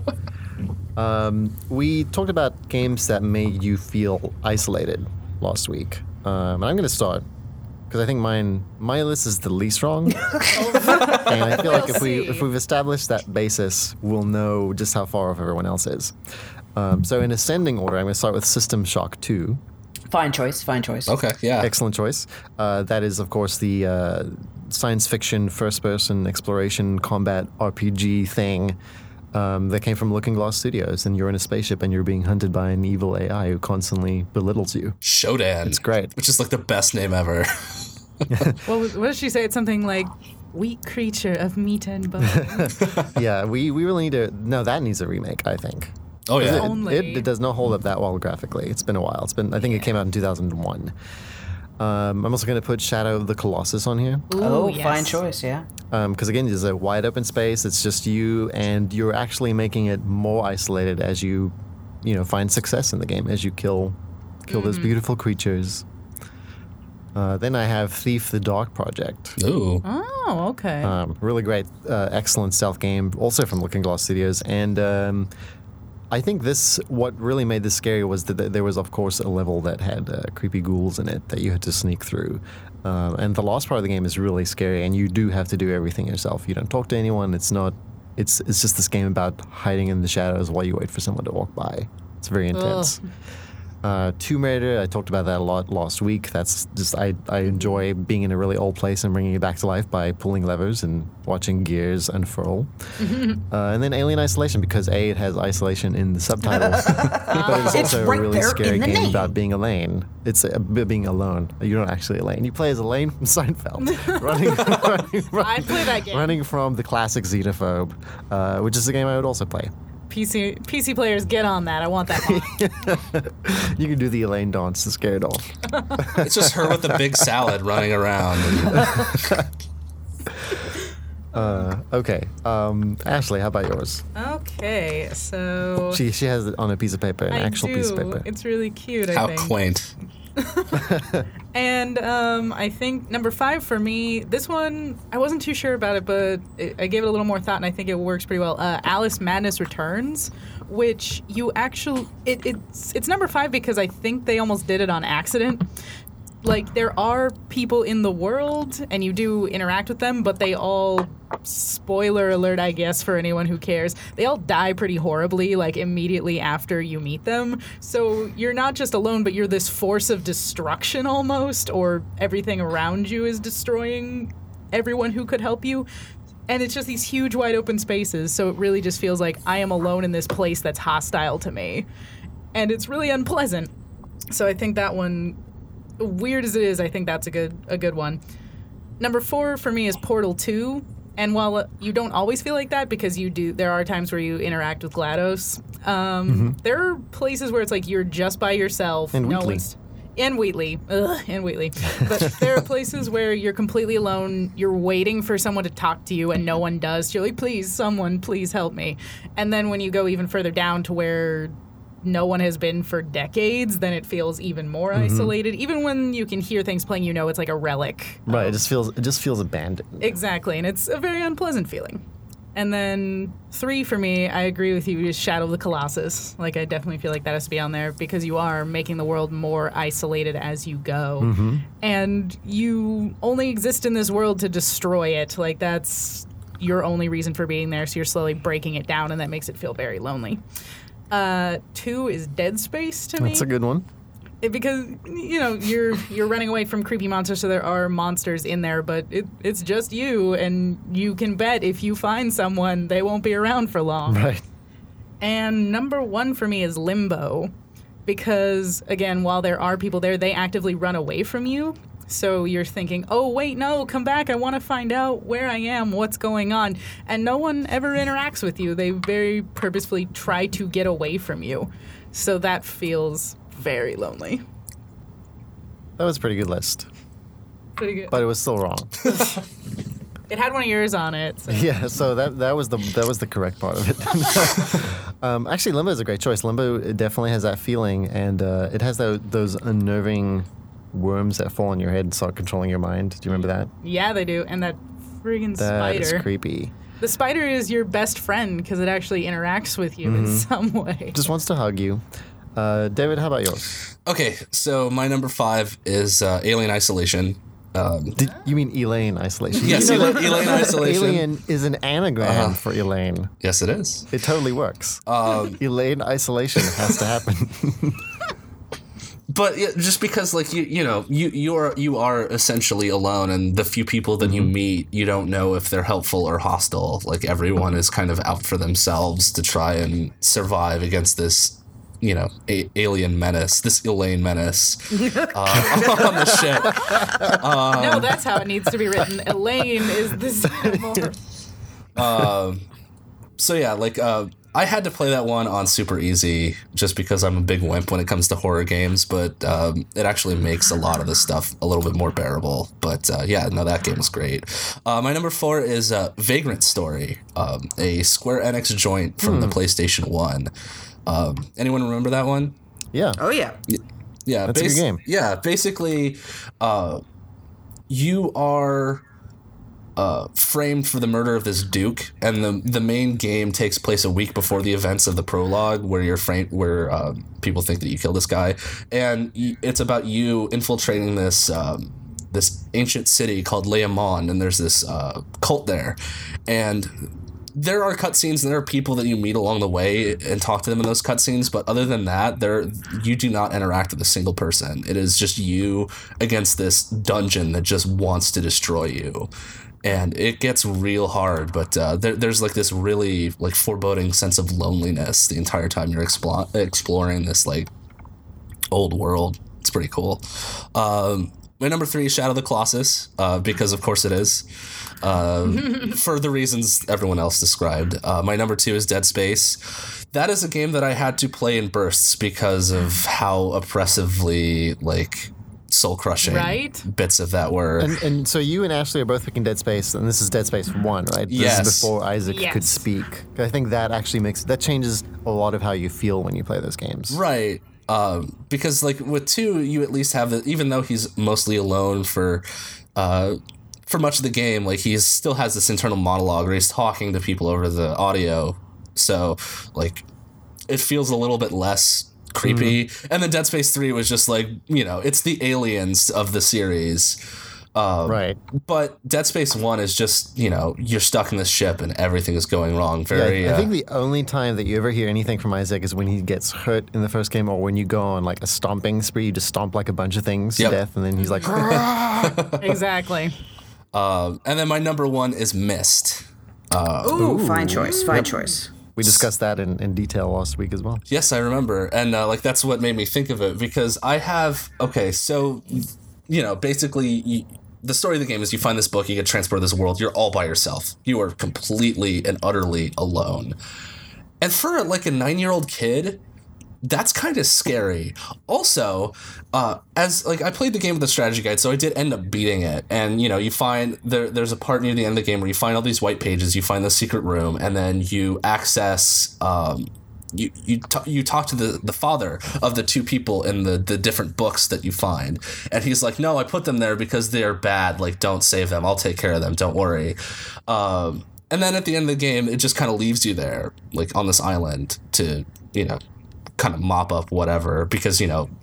We talked about games that made you feel isolated last week. And I'm going to start because I think my list is the least wrong. And I feel like if we've established that basis, we'll know just how far off everyone else is. So in ascending order, I'm going to start with System Shock 2. Fine choice. Okay, yeah. Excellent choice. That is, of course, the science fiction first-person exploration combat RPG thing that came from Looking Glass Studios, and you're in a spaceship and you're being hunted by an evil AI who constantly belittles you. Shodan. It's great. Which is like the best name ever. What did she say? It's something like, weak creature of meat and bone. Yeah, we really need to... No, that needs a remake, I think. Oh, yeah. It does not hold up that well graphically. It's been a while. I think it came out in 2001. I'm also going to put Shadow of the Colossus on here. Ooh, yes. fine choice, yeah. Because again, there's a wide open space. It's just you, and you're actually making it more isolated as you find success in the game, as you kill those beautiful creatures. Then I have Thief: The Dark Project. Ooh. Oh, okay. Really great, excellent stealth game, also from Looking Glass Studios. And I think what really made this scary was that there was, of course, a level that had creepy ghouls in it that you had to sneak through. And the last part of the game is really scary, and you do have to do everything yourself. You don't talk to anyone. It's just this game about hiding in the shadows while you wait for someone to walk by. It's very intense. Tomb Raider, I talked about that a lot last week. That's just, I enjoy being in a really old place and bringing it back to life by pulling levers and watching gears unfurl. And then Alien Isolation, because it has isolation in the subtitle, but it's also right a really there scary in the game name. about being Elaine. It's being alone. You're not actually Elaine. You play as Elaine from Seinfeld, I'd play that game. running from the classic Xenophobe, which is a game I would also play. PC players, get on that. I want that one. You can do the Elaine dance to scare it off. It's just her with a big salad running around. Okay. Ashley, how about yours? Okay, so... She has it on a piece of paper, an actual piece of paper. It's really cute, I How think. quaint. And I think number 5 for me, this one, I wasn't too sure about it, but I gave it a little more thought, and I think it works pretty well. Alice Madness Returns, which you actually... It's number 5 because I think they almost did it on accident. Like, there are people in the world, and you do interact with them, but they all, spoiler alert, I guess, for anyone who cares, they all die pretty horribly, like, immediately after you meet them. So you're not just alone, but you're this force of destruction almost, or everything around you is destroying everyone who could help you. And it's just these huge, wide open spaces, so it really just feels like I am alone in this place that's hostile to me. and it's really unpleasant. So I think that one, weird as it is, I think that's a good one. Number 4 for me is Portal 2. And while you don't always feel like that, because there are times where you interact with GLaDOS, there are places where it's like you're just by yourself. And Wheatley. And Wheatley. But there are places where you're completely alone. You're waiting for someone to talk to you, and no one does. You're like, please, someone, please help me. And then when you go even further down to where no one has been for decades, then it feels even more isolated. Even when you can hear things playing, it's like a relic. Right. It just feels abandoned. Exactly, and it's a very unpleasant feeling. And then 3 for me, I agree with you, is Shadow of the Colossus. Like, I definitely feel like that has to be on there because you are making the world more isolated as you go. And you only exist in this world to destroy it. Like, that's your only reason for being there, so you're slowly breaking it down, and that makes it feel very lonely. 2 is Dead Space to me. That's a good one. Because, you're running away from creepy monsters, so there are monsters in there, but it's just you, and you can bet if you find someone, they won't be around for long. Right. And number 1 for me is Limbo, because, again, while there are people there, they actively run away from you. So you're thinking, oh, wait, no, come back. I want to find out where I am, what's going on. And no one ever interacts with you. They very purposefully try to get away from you. So that feels very lonely. That was a pretty good list. Pretty good. But it was still wrong. It had one of yours on it. So. Yeah, so that was the correct part of it. Actually, Limbo is a great choice. Limbo definitely has that feeling, and it has those unnerving worms that fall on your head and start controlling your mind. Do you remember that? Yeah, they do. And that friggin' spider. That is creepy. The spider is your best friend because it actually interacts with you in some way. Just wants to hug you. David, how about yours? Okay, so my number 5 is Alien Isolation. You mean Elaine Isolation? Yes, Elaine Isolation. Alien is an anagram for Elaine. Yes, it is. It totally works. Elaine Isolation has to happen. But yeah, just because, like, you are essentially alone, and the few people that you meet, you don't know if they're helpful or hostile. Like, everyone is kind of out for themselves to try and survive against this, alien menace, this Elaine menace on the ship. No, that's how it needs to be written. Elaine is the symbol. So yeah, like, I had to play that one on super easy just because I'm a big wimp when it comes to horror games, but it actually makes a lot of this stuff a little bit more bearable. But yeah, no, that game is great. My number 4 is Vagrant Story, a Square Enix joint from the PlayStation 1. Anyone remember that one? Yeah. Oh, yeah. Yeah. That's a good game. Yeah, basically, you are framed for the murder of this duke, and the main game takes place a week before the events of the prologue, where you're framed, where people think that you killed this guy, and it's about you infiltrating this ancient city called Leamon, and there's this cult there, and there are cutscenes and there are people that you meet along the way and talk to them in those cutscenes, but other than that, you do not interact with a single person. It is just you against this dungeon that just wants to destroy you. And it gets real hard, but there's like this really like foreboding sense of loneliness the entire time you're exploring this like old world. It's pretty cool. My number 3 is Shadow of the Colossus, because of course it is, for the reasons everyone else described. My number 2 is Dead Space. That is a game that I had to play in bursts because of how oppressively like soul-crushing bits of that were. And so you and Ashley are both picking Dead Space, and this is Dead Space 1, right? Yes. This is before Isaac could speak. I think that actually changes a lot of how you feel when you play those games. Right. Because like with 2, you at least have even though he's mostly alone for much of the game, like he still has this internal monologue where he's talking to people over the audio. So like it feels a little bit less creepy. And then Dead Space 3 was just like, it's the aliens of the series. Right. But Dead Space 1 is just, you're stuck in this ship and everything is going wrong. I think the only time that you ever hear anything from Isaac is when he gets hurt in the first game, or when you go on like a stomping spree, you just stomp like a bunch of things to death, and then he's like, Exactly. And then my number 1 is Myst. Ooh, fine choice. We discussed that in detail last week as well. Yes, I remember. And like that's what made me think of it, because I have so basically the story of the game is you find this book, you get transported to this world, you're all by yourself. You are completely and utterly alone. And for like a 9-year-old kid, that's kind of scary. Also, as like I played the game with the strategy guide, so I did end up beating it. And you find there's a part near the end of the game where you find all these white pages, you find the secret room, and then you access you talk to the father of the two people in the different books that you find, and he's like, no, I put them there because they're bad, like don't save them, I'll take care of them, don't worry. And then at the end of the game, it just kind of leaves you there, like on this island to kind of mop up whatever, because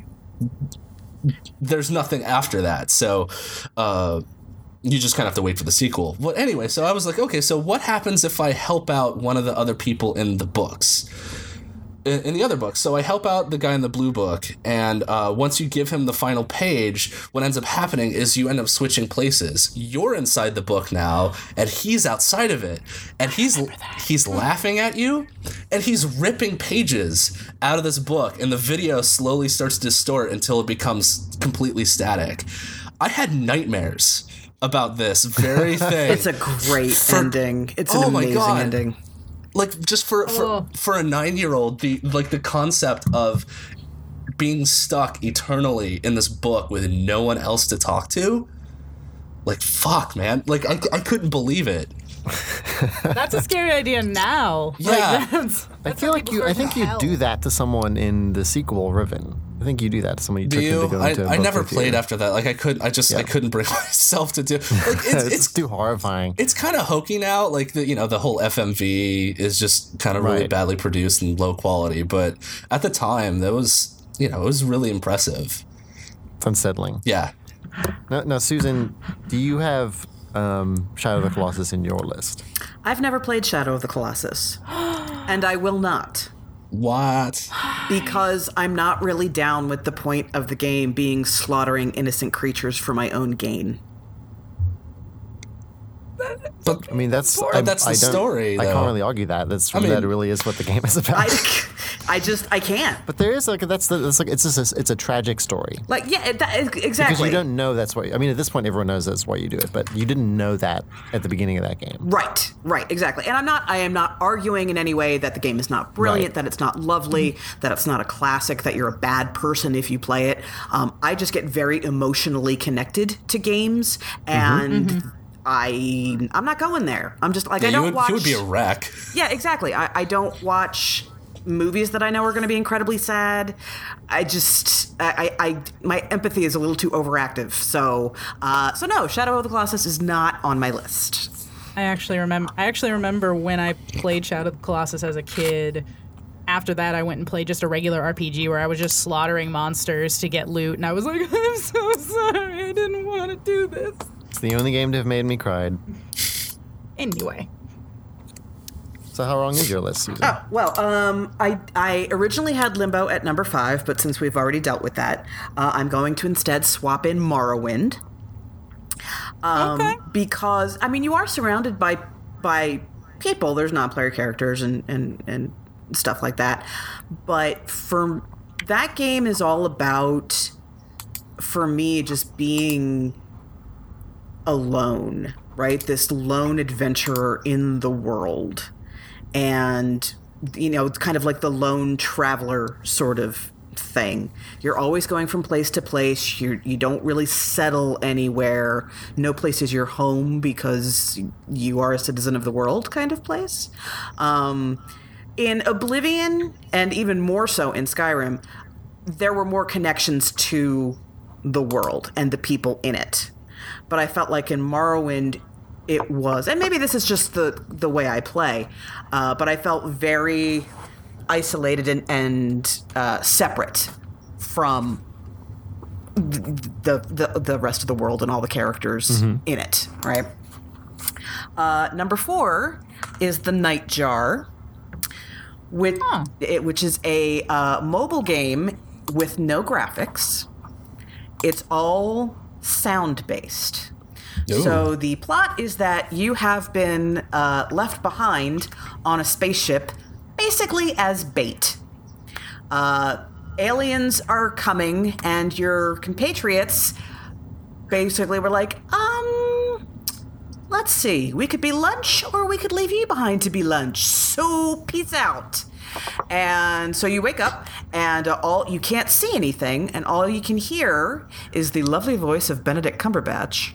there's nothing after that, so you just kind of have to wait for the sequel. But anyway, so I was like, okay, so what happens if I help out one of the other people in the books? In the other books. So I help out the guy in the blue book, and once you give him the final page, what ends up happening is you end up switching places. You're inside the book now, and he's outside of it, and he's laughing at you, and he's ripping pages out of this book, and the video slowly starts to distort until it becomes completely static. I had nightmares about this very thing. It's a great ending. It's an amazing ending. Like, just for a 9-year-old, the concept of being stuck eternally in this book with no one else to talk to, like, fuck, man. Like, I couldn't believe it. That's a scary idea now. Yeah. Like, I feel like I think you do that to someone in the sequel, Riven. I think you do that to someone you took them to go into a book I never with played you. after that. Like, I couldn't bring myself to do. Like, it's too horrifying. It's kind of hokey now. Like, the whole FMV is just kind of really badly produced and low quality. But at the time, that was, it was really impressive. It's unsettling. Yeah. Now, Susan, do you have Shadow of the Colossus in your list? I've never played Shadow of the Colossus, and I will not. What? Because I'm not really down with the point of the game being slaughtering innocent creatures for my own gain. But I mean, that's the story, I though. can't really argue that. That really is what the game is about. I can't. But there is it's a tragic story. Like, yeah, exactly. Because you don't know that's why. I mean, at this point, everyone knows that's why you do it, but you didn't know that at the beginning of that game. Right, exactly. And I am not arguing in any way that the game is not brilliant, that it's not lovely, that it's not a classic, that you're a bad person if you play it. I just get very emotionally connected to games, and I'm not going there. I'm just like, I don't watch. You would be a wreck. Yeah, exactly. I don't watch movies that I know are going to be incredibly sad. My empathy is a little too overactive. So no, Shadow of the Colossus is not on my list. I actually remember when I played Shadow of the Colossus as a kid. After that, I went and played just a regular RPG where I was just slaughtering monsters to get loot, and I was like, I'm so sorry, I didn't want to do this. It's the only game to have made me cry. Anyway. So how long is your list, Susan? Oh, well, I originally had Limbo at number 5, but since we've already dealt with that, I'm going to instead swap in Morrowind. Okay. Because, I mean, you are surrounded by people. There's non-player characters and stuff like that. But that game is all about, for me, just being alone, right? This lone adventurer in the world. And, it's kind of like the lone traveler sort of thing. You're always going from place to place. You don't really settle anywhere. No place is your home because you are a citizen of the world kind of place. In Oblivion, and even more so in Skyrim, there were more connections to the world and the people in it. But I felt like in Morrowind, it was, and maybe this is just the way I play, but I felt very isolated and separate from the rest of the world and all the characters in it, right? Number 4 is The Nightjar, which is a mobile game with no graphics. It's all sound-based. Ooh. So the plot is that you have been left behind on a spaceship basically as bait. Aliens are coming, and your compatriots basically were like, let's see, we could be lunch, or we could leave you behind to be lunch. So peace out. And so you wake up, and you can't see anything, and all you can hear is the lovely voice of Benedict Cumberbatch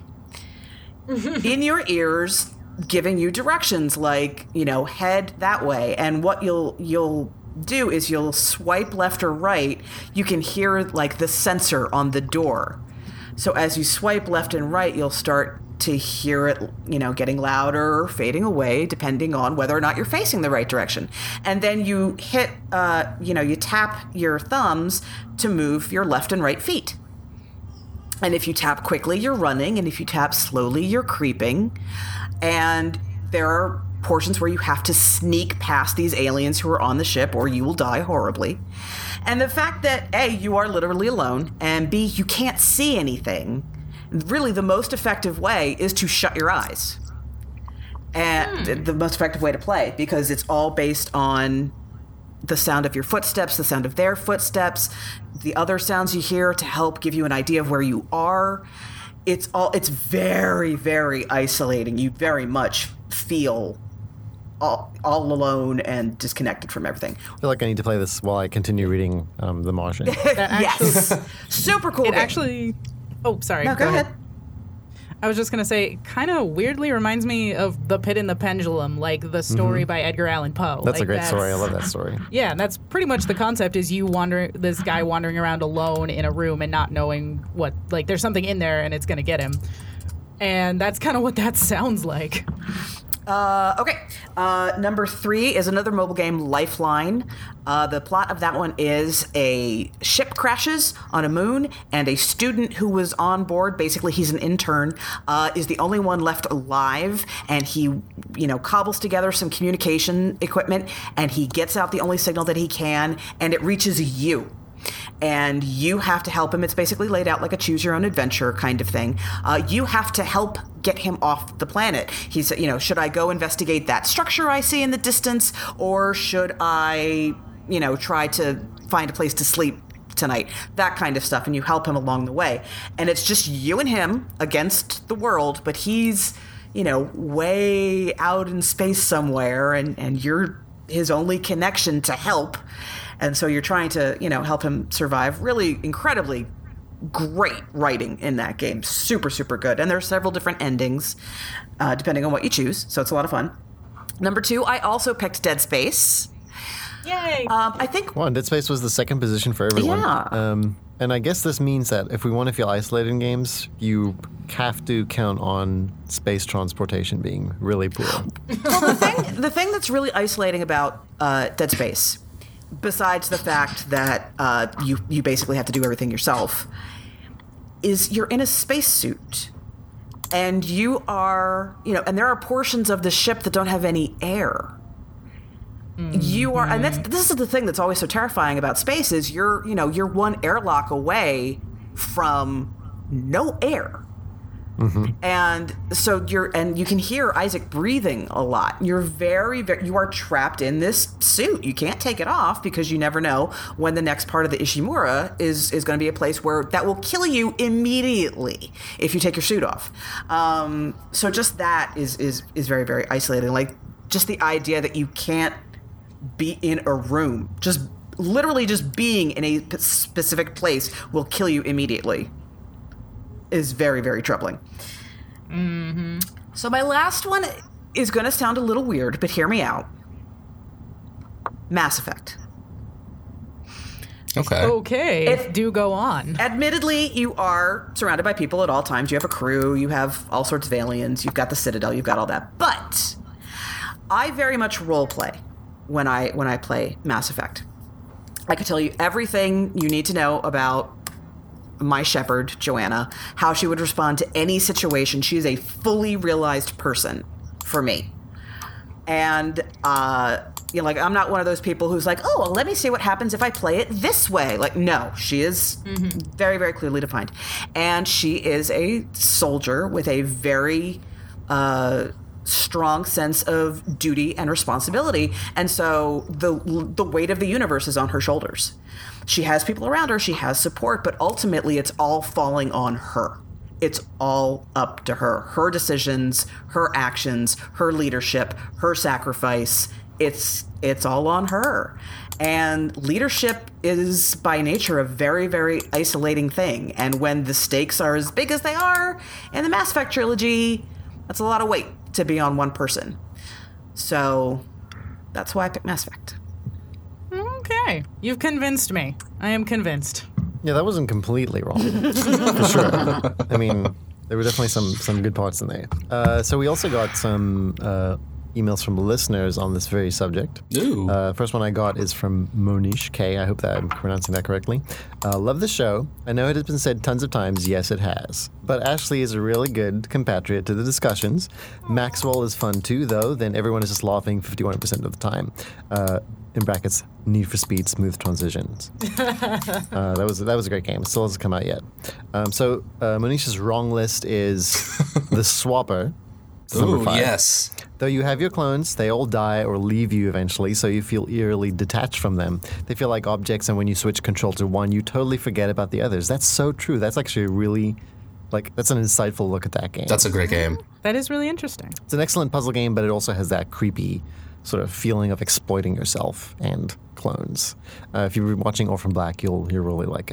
in your ears, giving you directions like, head that way. And what you'll do is you'll swipe left or right. You can hear like the sensor on the door. So as you swipe left and right, you'll start to hear it, getting louder or fading away, depending on whether or not you're facing the right direction. And then you hit, you tap your thumbs to move your left and right feet. And if you tap quickly, you're running. And if you tap slowly, you're creeping. And there are portions where you have to sneak past these aliens who are on the ship, or you will die horribly. And the fact that, A, you are literally alone, and B, you can't see anything, really the most effective way is to shut your eyes. And the most effective way to play, because it's all based on the sound of your footsteps, the sound of their footsteps, the other sounds you hear to help give you an idea of where you are. It's very, very isolating. You very much feel all alone and disconnected from everything. I feel like I need to play this while I continue reading The Martian. Yes. Super cool. It actually... Oh, sorry. No, go ahead. I was just going to say, kind of weirdly reminds me of The Pit and the Pendulum, like the story by Edgar Allan Poe. That's a great story. I love that story. Yeah, that's pretty much the concept, is this guy wandering around alone in a room and not knowing there's something in there and it's going to get him. And that's kind of what that sounds like. Okay. Number 3 is another mobile game, Lifeline. The plot of that one is a ship crashes on a moon, and a student who was on board, basically he's an intern, is the only one left alive, and he, cobbles together some communication equipment, and he gets out the only signal that he can, and it reaches you. And you have to help him. It's basically laid out like a choose-your-own-adventure kind of thing. You have to help get him off the planet. He said, should I go investigate that structure I see in the distance, or should I, try to find a place to sleep tonight? That kind of stuff. And you help him along the way. And it's just you and him against the world, but he's, way out in space somewhere, and you're his only connection to help. And so you're trying to, help him survive. Really incredibly great writing in that game. Super, super good. And there are several different endings, depending on what you choose. So it's a lot of fun. Number 2, I also picked Dead Space. Yay! I think... Well, Dead Space was the second position for everyone. Yeah. And I guess this means that if we want to feel isolated in games, you have to count on space transportation being really poor. Well, the thing that's really isolating about Dead Space, besides the fact that you basically have to do everything yourself, is you're in a spacesuit. And you are, and there are portions of the ship that don't have any air. You are, and this is the thing that's always so terrifying about space, is you're one airlock away from no air. And so you can hear Isaac breathing a lot. You're you are trapped in this suit. You can't take it off, because you never know when the next part of the Ishimura is going to be a place where that will kill you immediately if you take your suit off. So just that is very, very isolating. Like, just the idea that you can't be in a room, just literally just being in a specific place will kill you immediately, is very, very troubling. So my last one is going to sound a little weird, but hear me out. Mass Effect. Okay. Do go on. Admittedly, you are surrounded by people at all times. You have a crew. You have all sorts of aliens. You've got the Citadel. You've got all that. But I very much role play when I play Mass Effect. I can tell you everything you need to know about my shepherd, Joanna, how she would respond to any situation. She is a fully realized person for me. And, I'm not one of those people who's like, oh, well, let me see what happens if I play it this way. Like, no, she is very, very clearly defined. And she is a soldier with a very strong sense of duty and responsibility. And so the weight of the universe is on her shoulders. She has people around her, she has support, but ultimately it's all falling on her. It's all up to her. Her decisions, her actions, her leadership, her sacrifice. It's all on her. And leadership is by nature a very, very isolating thing. And when the stakes are as big as they are in the Mass Effect trilogy, that's a lot of weight to be on one person. So that's why I picked Mass Effect. Okay. You've convinced me. I am convinced. Yeah, that wasn't completely wrong, for sure. I mean, there were definitely some good parts in there. So we also got some emails from listeners on this very subject. Ooh. First one I got is from Monish K. I hope that I'm pronouncing that correctly. Love the show. I know it has been said tons of times. Yes, it has. But Ashley is a really good compatriot to the discussions. Maxwell is fun too, though. Then everyone is just laughing 51% of the time. In brackets, Need for Speed Smooth Transitions. That was a great game. It still hasn't come out yet. So Monish's wrong list is the Swapper. Ooh, yes. Though you have your clones, they all die or leave you eventually, so you feel eerily detached from them. They feel like objects, and when you switch control to one, you totally forget about the others. That's so true. That's actually really, that's an insightful look at that game. That's a great game. That is really interesting. It's an excellent puzzle game, but it also has that creepy sort of feeling of exploiting yourself and clones. If you've been watching Orphan Black, you'll really like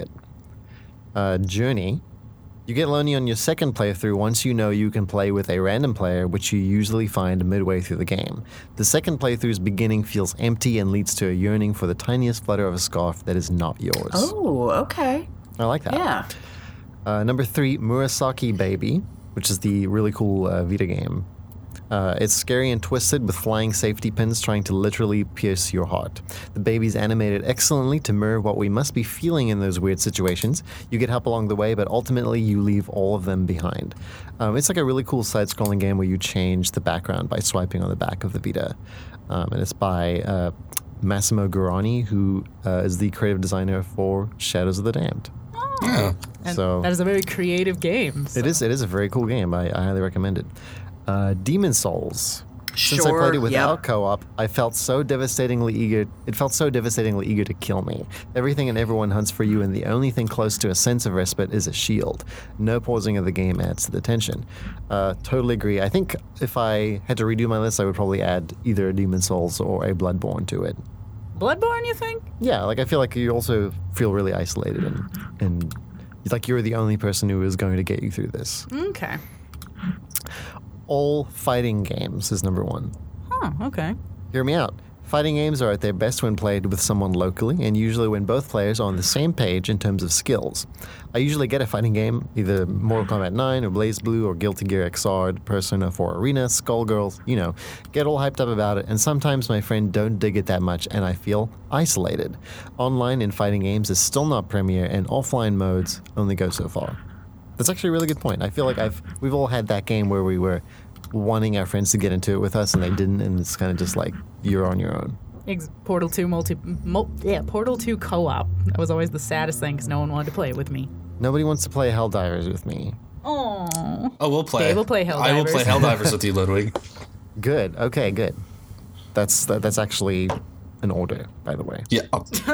it. Journey. You get lonely on your second playthrough once you know you can play with a random player, which you usually find midway through the game. The second playthrough's beginning feels empty and leads to a yearning for the tiniest flutter of a scarf that is not yours. Oh, okay. I like that. Yeah. Number 3, Murasaki Baby, which is the really cool Vita game. It's scary and twisted with flying safety pins trying to literally pierce your heart. The baby's animated excellently to mirror what we must be feeling in those weird situations. You get help along the way, but ultimately you leave all of them behind. It's like a really cool side-scrolling game where you change the background by swiping on the back of the Vita. And it's by Massimo Garani, who is the creative designer for Shadows of the Damned. Yeah. And So- that is a very creative game. So. It is a very cool game. I highly recommend it. Demon Souls. Since I Sure, played it without yep. co-op, I felt so devastatingly eager. It felt so devastatingly eager to kill me. Everything and everyone hunts for you, and the only thing close to a sense of respite is a shield. No pausing of the game adds to the tension. Totally agree. I think if I had to redo my list, I would probably add either a Demon Souls or a Bloodborne to it. Bloodborne, you think? Yeah, I feel like you also feel really isolated and like you're the only person who is going to get you through this. Okay. All fighting games is number 1. Huh, okay. Hear me out. Fighting games are at their best when played with someone locally, and usually when both players are on the same page in terms of skills. I usually get a fighting game, either Mortal Kombat 9 or BlazBlue or Guilty Gear Xrd, Persona 4 Arena, Skullgirls, get all hyped up about it, and sometimes my friend don't dig it that much and I feel isolated. Online in fighting games is still not premier, and offline modes only go so far. That's actually a really good point. I feel like we've all had that game where we were wanting our friends to get into it with us and they didn't, and it's kind of just like you're on your own. Portal 2 Portal 2 co-op. That was always the saddest thing because no one wanted to play it with me. Nobody wants to play Helldivers with me. Oh. Oh, we'll play. Dave will play Helldivers. I will play Helldivers with you, Ludwig. Good. Okay, good. That's actually an order, by the way. Yeah.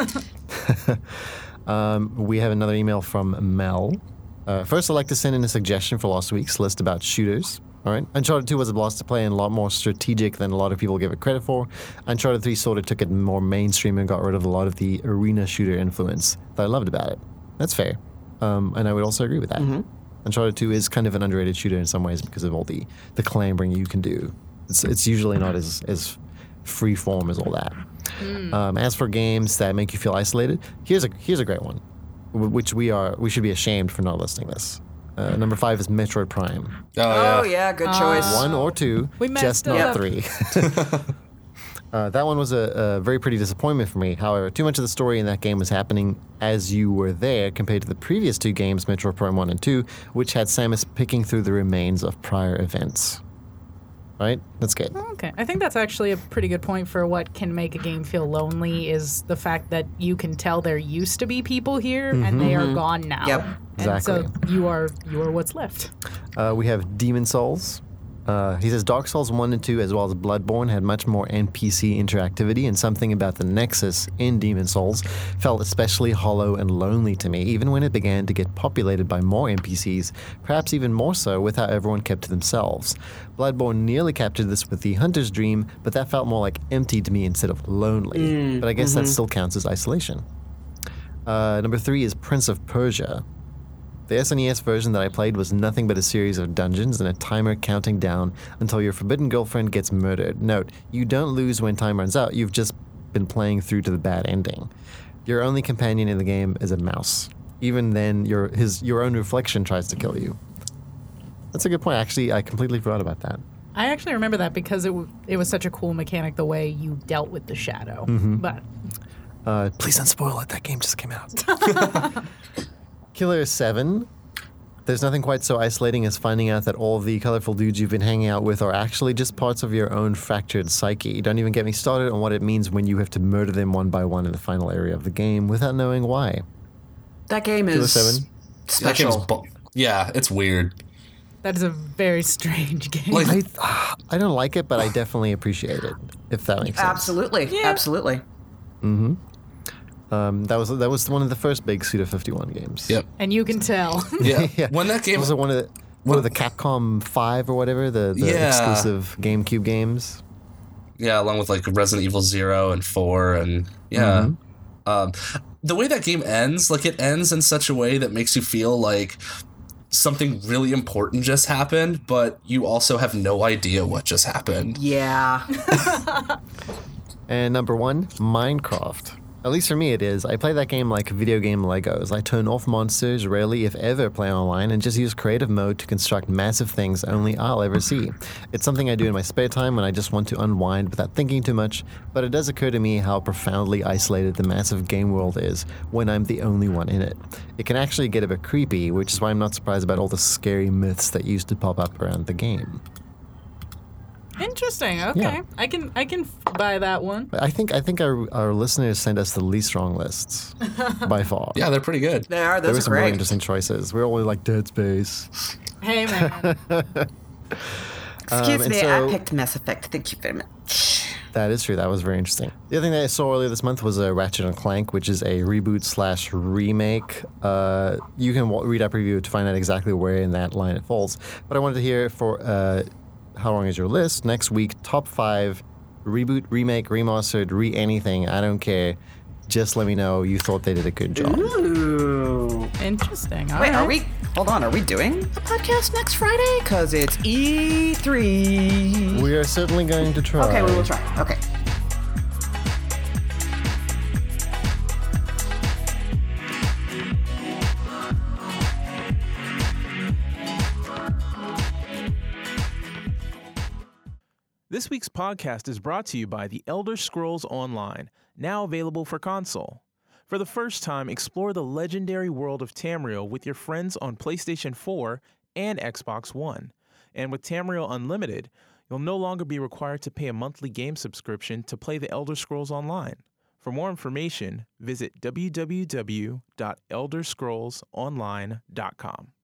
We have another email from Mel. First, I'd like to send in a suggestion for last week's list about shooters. All right. Uncharted 2 was a blast to play and a lot more strategic than a lot of people give it credit for. Uncharted 3 sort of took it more mainstream and got rid of a lot of the arena shooter influence that I loved about it. That's fair. And I would also agree with that. Mm-hmm. Uncharted 2 is kind of an underrated shooter in some ways because of all the clambering you can do. It's usually not as free form as all that. As for games that make you feel isolated, here's a great one, which we should be ashamed for not listing this. Number 5 is Metroid Prime. Oh, yeah, good choice. 1 or 2, We just messed not up. 3. That one was a very pretty disappointment for me. However, too much of the story in that game was happening as you were there compared to the previous 2 games, Metroid Prime 1 and 2, which had Samus picking through the remains of prior events. Right? That's good. Okay. I think that's actually a pretty good point for what can make a game feel lonely is the fact that you can tell there used to be people here and they are gone now. Yep. And Exactly. so you are what's left. We have Demon Souls. He says Dark Souls 1 and 2 as well as Bloodborne had much more NPC interactivity, and something about the Nexus in Demon Souls felt especially hollow and lonely to me, even when it began to get populated by more NPCs, perhaps even more so with how everyone kept to themselves. Bloodborne nearly captured this with the Hunter's Dream, but that felt more like empty to me instead of lonely. But I guess that still counts as isolation. Number 3 is Prince of Persia. The SNES version that I played was nothing but a series of dungeons and a timer counting down until your forbidden girlfriend gets murdered. Note, you don't lose when time runs out, you've just been playing through to the bad ending. Your only companion in the game is a mouse. Even then, your own reflection tries to kill you. That's a good point. Actually, I completely forgot about that. I actually remember that because it was such a cool mechanic the way you dealt with the shadow. But please don't spoil it. That game just came out. Killer 7. There's nothing quite so isolating as finding out that all of the colorful dudes you've been hanging out with are actually just parts of your own fractured psyche. Don't even get me started on what it means when you have to murder them one by one in the final area of the game without knowing why. That game Killer is 7. That game's special. yeah, it's weird. that is a very strange game. Like, I don't like it, but I definitely appreciate it, if that makes sense. Absolutely. Yeah. Absolutely. That was one of the first big Suda 51 games. yep. And you can tell. Yeah. Yeah. When that game Was it one of the Capcom 5 or whatever, the Yeah. exclusive GameCube games? Yeah, along with like Resident Evil 0 and 4 and yeah. The way that game ends, like it ends in such a way that makes you feel like something really important just happened, but you also have no idea what just happened. Yeah. And number 1, Minecraft. At least for me it is. I play that game like video game Legos. I turn off monsters, rarely if ever play online, and just use creative mode to construct massive things only I'll ever see. It's something I do in my spare time when I just want to unwind without thinking too much, but it does occur to me how profoundly isolated the massive game world is when I'm the only one in it. It can actually get a bit creepy, which is why I'm not surprised about all the scary myths that used to pop up around the game. Interesting. Okay. Yeah. I can buy that one. I think our listeners send us the least wrong lists by far. Yeah, they're pretty good. They are. There were Those are some really great. interesting choices. We're only like Dead Space. Hey man. Excuse and me, so- I picked Mass Effect. Thank you very much. That is true. That was very interesting. The other thing that I saw earlier this month was Ratchet and Clank, which is a reboot/remake. You can read our preview to find out exactly where in that line it falls. But I wanted to hear for How Long Is Your List? Next week, top 5 reboot, remake, remastered, anything. I don't care. Just let me know you thought they did a good job. Ooh. Interesting. All Wait, right. are we? Hold on. Are we doing the podcast next Friday? Because it's E3. We are certainly going to try. Okay, we will try. Okay. This week's podcast is brought to you by The Elder Scrolls Online, now available for console. For the first time, explore the legendary world of Tamriel with your friends on PlayStation 4 and Xbox One. And with Tamriel Unlimited, you'll no longer be required to pay a monthly game subscription to play The Elder Scrolls Online. For more information, visit www.elderscrollsonline.com.